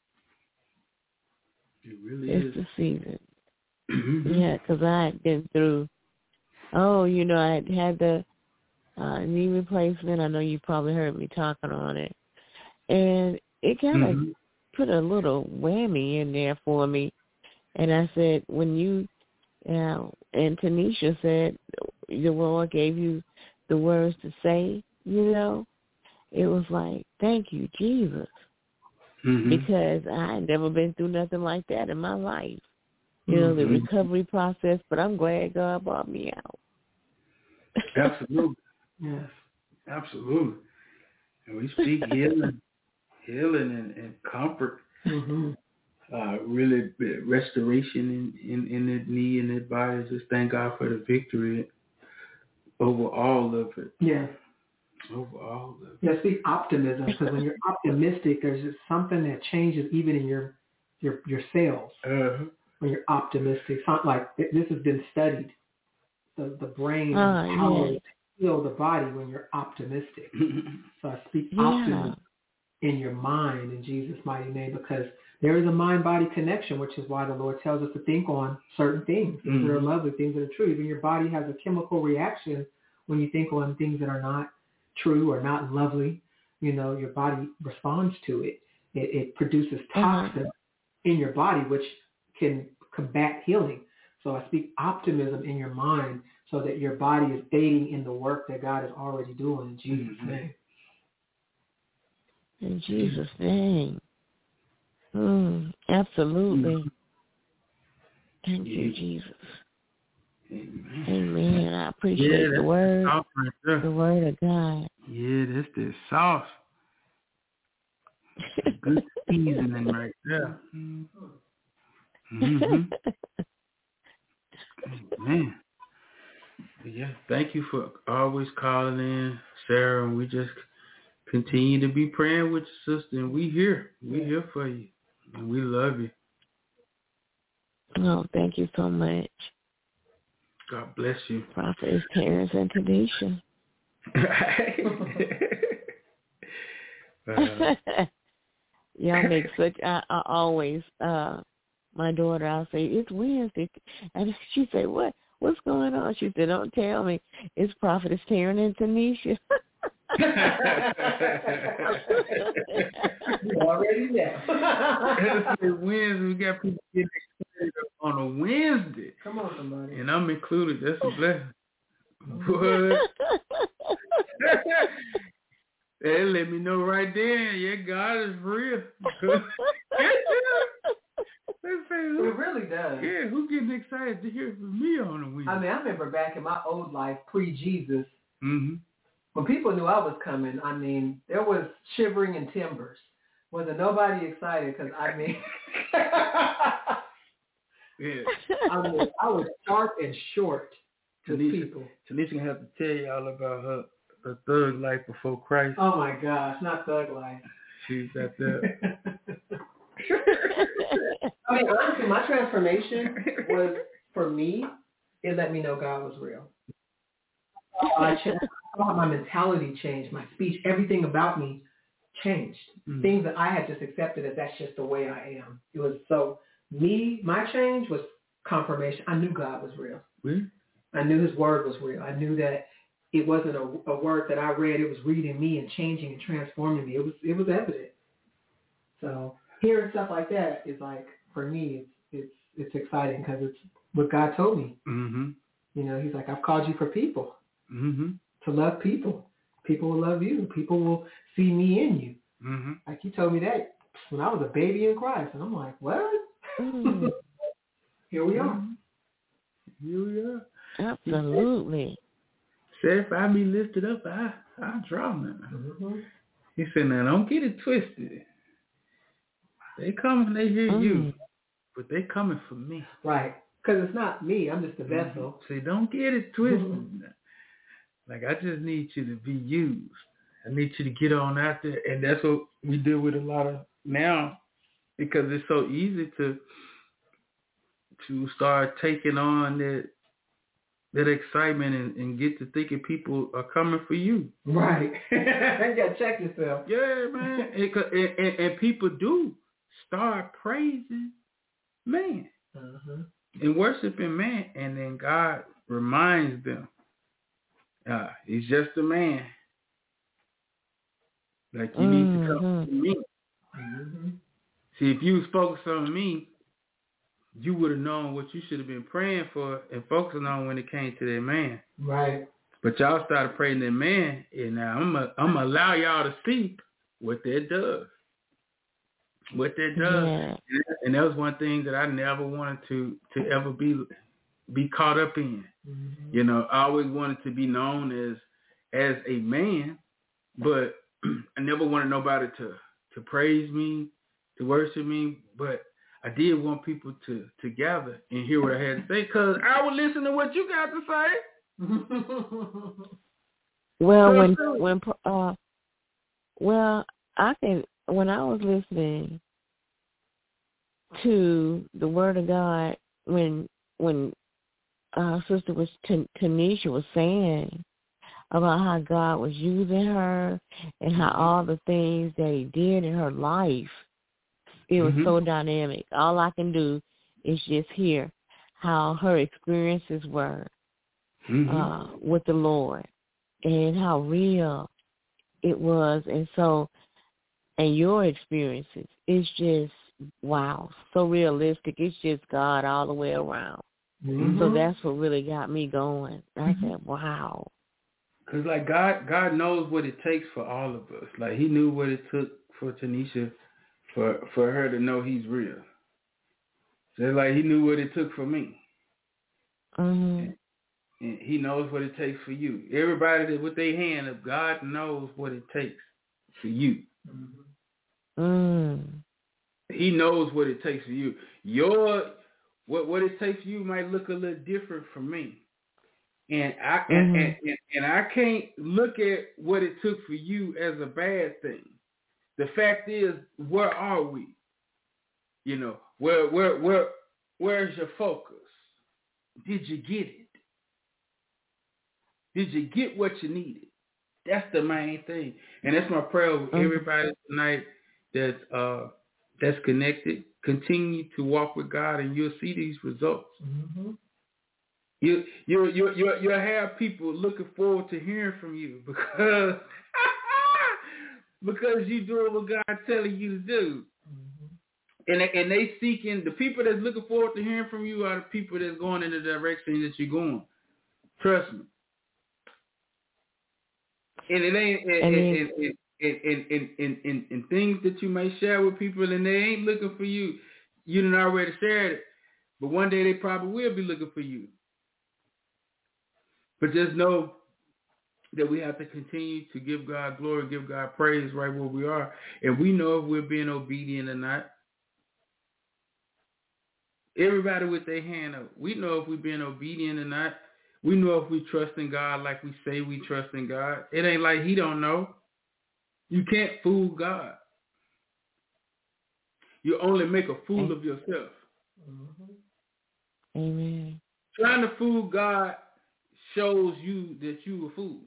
It really it's is. the season. Mm-hmm. Yeah, because I had been through, oh, you know, I had had the uh, knee replacement. I know you probably heard me talking on it. And it kind of mm-hmm. put a little whammy in there for me. And I said, when you, uh, and Tanisha said, the Lord gave you the words to say, you know, it was like, thank you, Jesus. Mm-hmm. Because I had never been through nothing like that in my life. You know, the mm-hmm. recovery process, but I'm glad God brought me out. Absolutely. Yes. Absolutely. And we speak healing, healing and, and comfort. Mm-hmm. Uh, really restoration in, in, in the knee and the body. Just thank God for the victory over all of it. Yeah. Over all of it. Yeah, speak optimism, because when you're optimistic, there's just something that changes even in your your your cells. Uh-huh. When you're optimistic, it's not like this has been studied. The the brain uh, and power yeah. to heal the body when you're optimistic. So I speak Yeah. optimism in your mind in Jesus' mighty name, because there is a mind-body connection, which is why the Lord tells us to think on certain things, things mm-hmm. that are lovely, things that are true. Even your body has a chemical reaction when you think on things that are not true or not lovely. You know, your body responds to it. It, it produces toxins uh-huh. in your body, which can combat healing. So I speak optimism in your mind so that your body is aiding in the work that God is already doing in Jesus' mm-hmm. name. In Jesus' name. Mm, absolutely. Mm-hmm. Thank yeah. you, Jesus. Amen. Amen. I appreciate yeah, the word, right the word of God. Yeah, that's the sauce. Good seasoning right there. Mm-hmm. Man. Yeah, thank you for always calling in, Sarah, and we just continue to be praying with your sister, and we here. We yeah. here for you, and we love you. Oh, thank you so much. God bless you. Prophetess Terrence and Tanisha. uh, Y'all make such, I, I always, uh, my daughter, I'll say, it's Wednesday. And she say, what? What's going on? She said, don't tell me. It's Prophetess Terrence and Tanisha. You already know. Wednesday, we got people getting excited on a Wednesday. Come on, somebody. And I'm included. That's a blessing. What? They let me know right there. Yeah, God is real. It really does. Yeah, who getting excited to hear from me on a Wednesday? I mean, I remember back in my old life, pre-Jesus, mm-hmm. when people knew I was coming, I mean, there was shivering in timbers. Wasn't nobody excited because, I mean, yeah. I mean, I was sharp and short to Tanisha, people. Tanisha gonna have to tell y'all about her, her thug life before Christ. Oh my gosh, not thug life. She's got that. I mean, honestly, my transformation was, for me, it let me know God was real. I saw how my mentality changed, my speech, everything about me changed. Mm-hmm. Things that I had just accepted as that's just the way I am. It was so, me, my change was confirmation. I knew God was real. Really? I knew his word was real. I knew that it wasn't a, a word that I read. It was reading me and changing and transforming me. It was it was evident. So hearing stuff like that is like, for me, it's it's, it's exciting because it's what God told me. Mm-hmm. You know, he's like, I've called you for people, mm-hmm. to love people. People will love you. People will see me in you. Mm-hmm. Like he told me that when I was a baby in Christ. And I'm like, what? Mm. Here we are. Here we are. Absolutely. He said, if I be lifted up, I, I'll draw them. Mm-hmm. He said, now don't get it twisted. They come and they hear mm. you, but they coming for me. Right. Because it's not me. I'm just a vessel. Mm-hmm. Say, don't get it twisted. Mm-hmm. Like, I just need you to be used. I need you to get on out there. And that's what we deal with a lot of now, because it's so easy to to start taking on that that excitement and, and get to thinking people are coming for you. Right. You got to check yourself. Yeah, man. and, and, and people do start praising man. Uh-huh. And worshiping man. And then God reminds them, uh, he's just a man. Like, you mm-hmm. need to come to me. Mm-hmm. See, if you was focused on me, you would have known what you should have been praying for and focusing on when it came to that man. Right. But y'all started praying that man, and now I'm going I'm to allow y'all to see what that does. What that does. Yeah. And that was one thing that I never wanted to, to ever be be caught up in. Mm-hmm. You know, I always wanted to be known as as a man, but I never wanted nobody to, to praise me, to worship me, but I did want people to, to gather and hear what I had to say, because I would listen to what you got to say. Well, when when uh, well, I can when I was listening to the Word of God, when when uh, Sister was T- Tanisha was saying about how God was using her and how all the things that He did in her life, it was mm-hmm. so dynamic. All I can do is just hear how her experiences were mm-hmm. uh, with the Lord and how real it was. And so, and your experiences, it's just, wow, so realistic. It's just God all the way around. Mm-hmm. So that's what really got me going. I mm-hmm. said, wow. Because, like, God God knows what it takes for all of us. Like, He knew what it took for Tanisha for for her to know He's real. So, like, He knew what it took for me. Mm-hmm. And, and He knows what it takes for you. Everybody that with their hand up, God knows what it takes for you. Mm-hmm. Mm. He knows what it takes for you. Your what what it takes for you might look a little different from me. And I mm-hmm. and, and, and, and I can't look at what it took for you as a bad thing. The fact is, where are we? You know, where where where where's your focus? Did you get it? Did you get what you needed? That's the main thing. And that's my prayer with mm-hmm. everybody tonight that's uh that's connected. Continue to walk with God, and you'll see these results. Mm-hmm. You you you you you'll have people looking forward to hearing from you because because you doing what God's telling you to do. Mm-hmm. And and they seeking, the people that's looking forward to hearing from you are the people that's going in the direction that you're going. Trust me. And it ain't and and and, and, and, and, and, and, and things that you may share with people, and they ain't looking for you. You done already shared it, but one day they probably will be looking for you. But just know that we have to continue to give God glory, give God praise right where we are. And we know if we're being obedient or not. Everybody with their hand up. We know if we're being obedient or not. We know if we trust in God like we say we trust in God. It ain't like He don't know. You can't fool God. You only make a fool of yourself. Mm-hmm. Amen. Trying to fool God shows you that you a fool.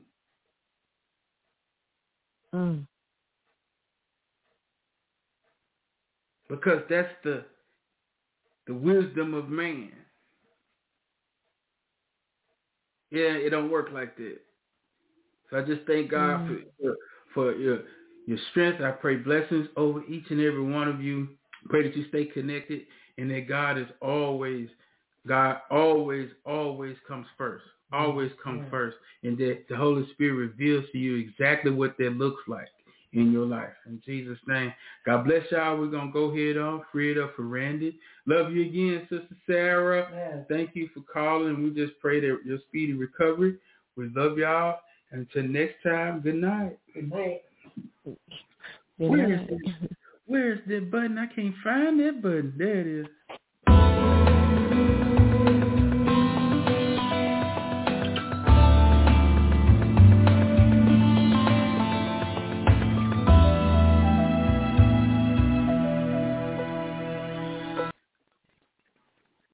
Mm. Because that's the the wisdom of man. Yeah, it don't work like that. So I just thank God mm. for for your your strength. I pray blessings over each and every one of you. Pray that you stay connected and that God is always, God always, always comes first. Always comes yeah. first. And that the Holy Spirit reveals to you exactly what that looks like in your life. In Jesus' name. God bless y'all. We're going to go ahead on, free it up for Randy. Love you again, Sister Sarah. Yeah. Thank you for calling. We just pray that your speedy recovery. We love y'all. Until next time, good night. Good night. Good Where's night. The, where's that button? I can't find that button. There it is.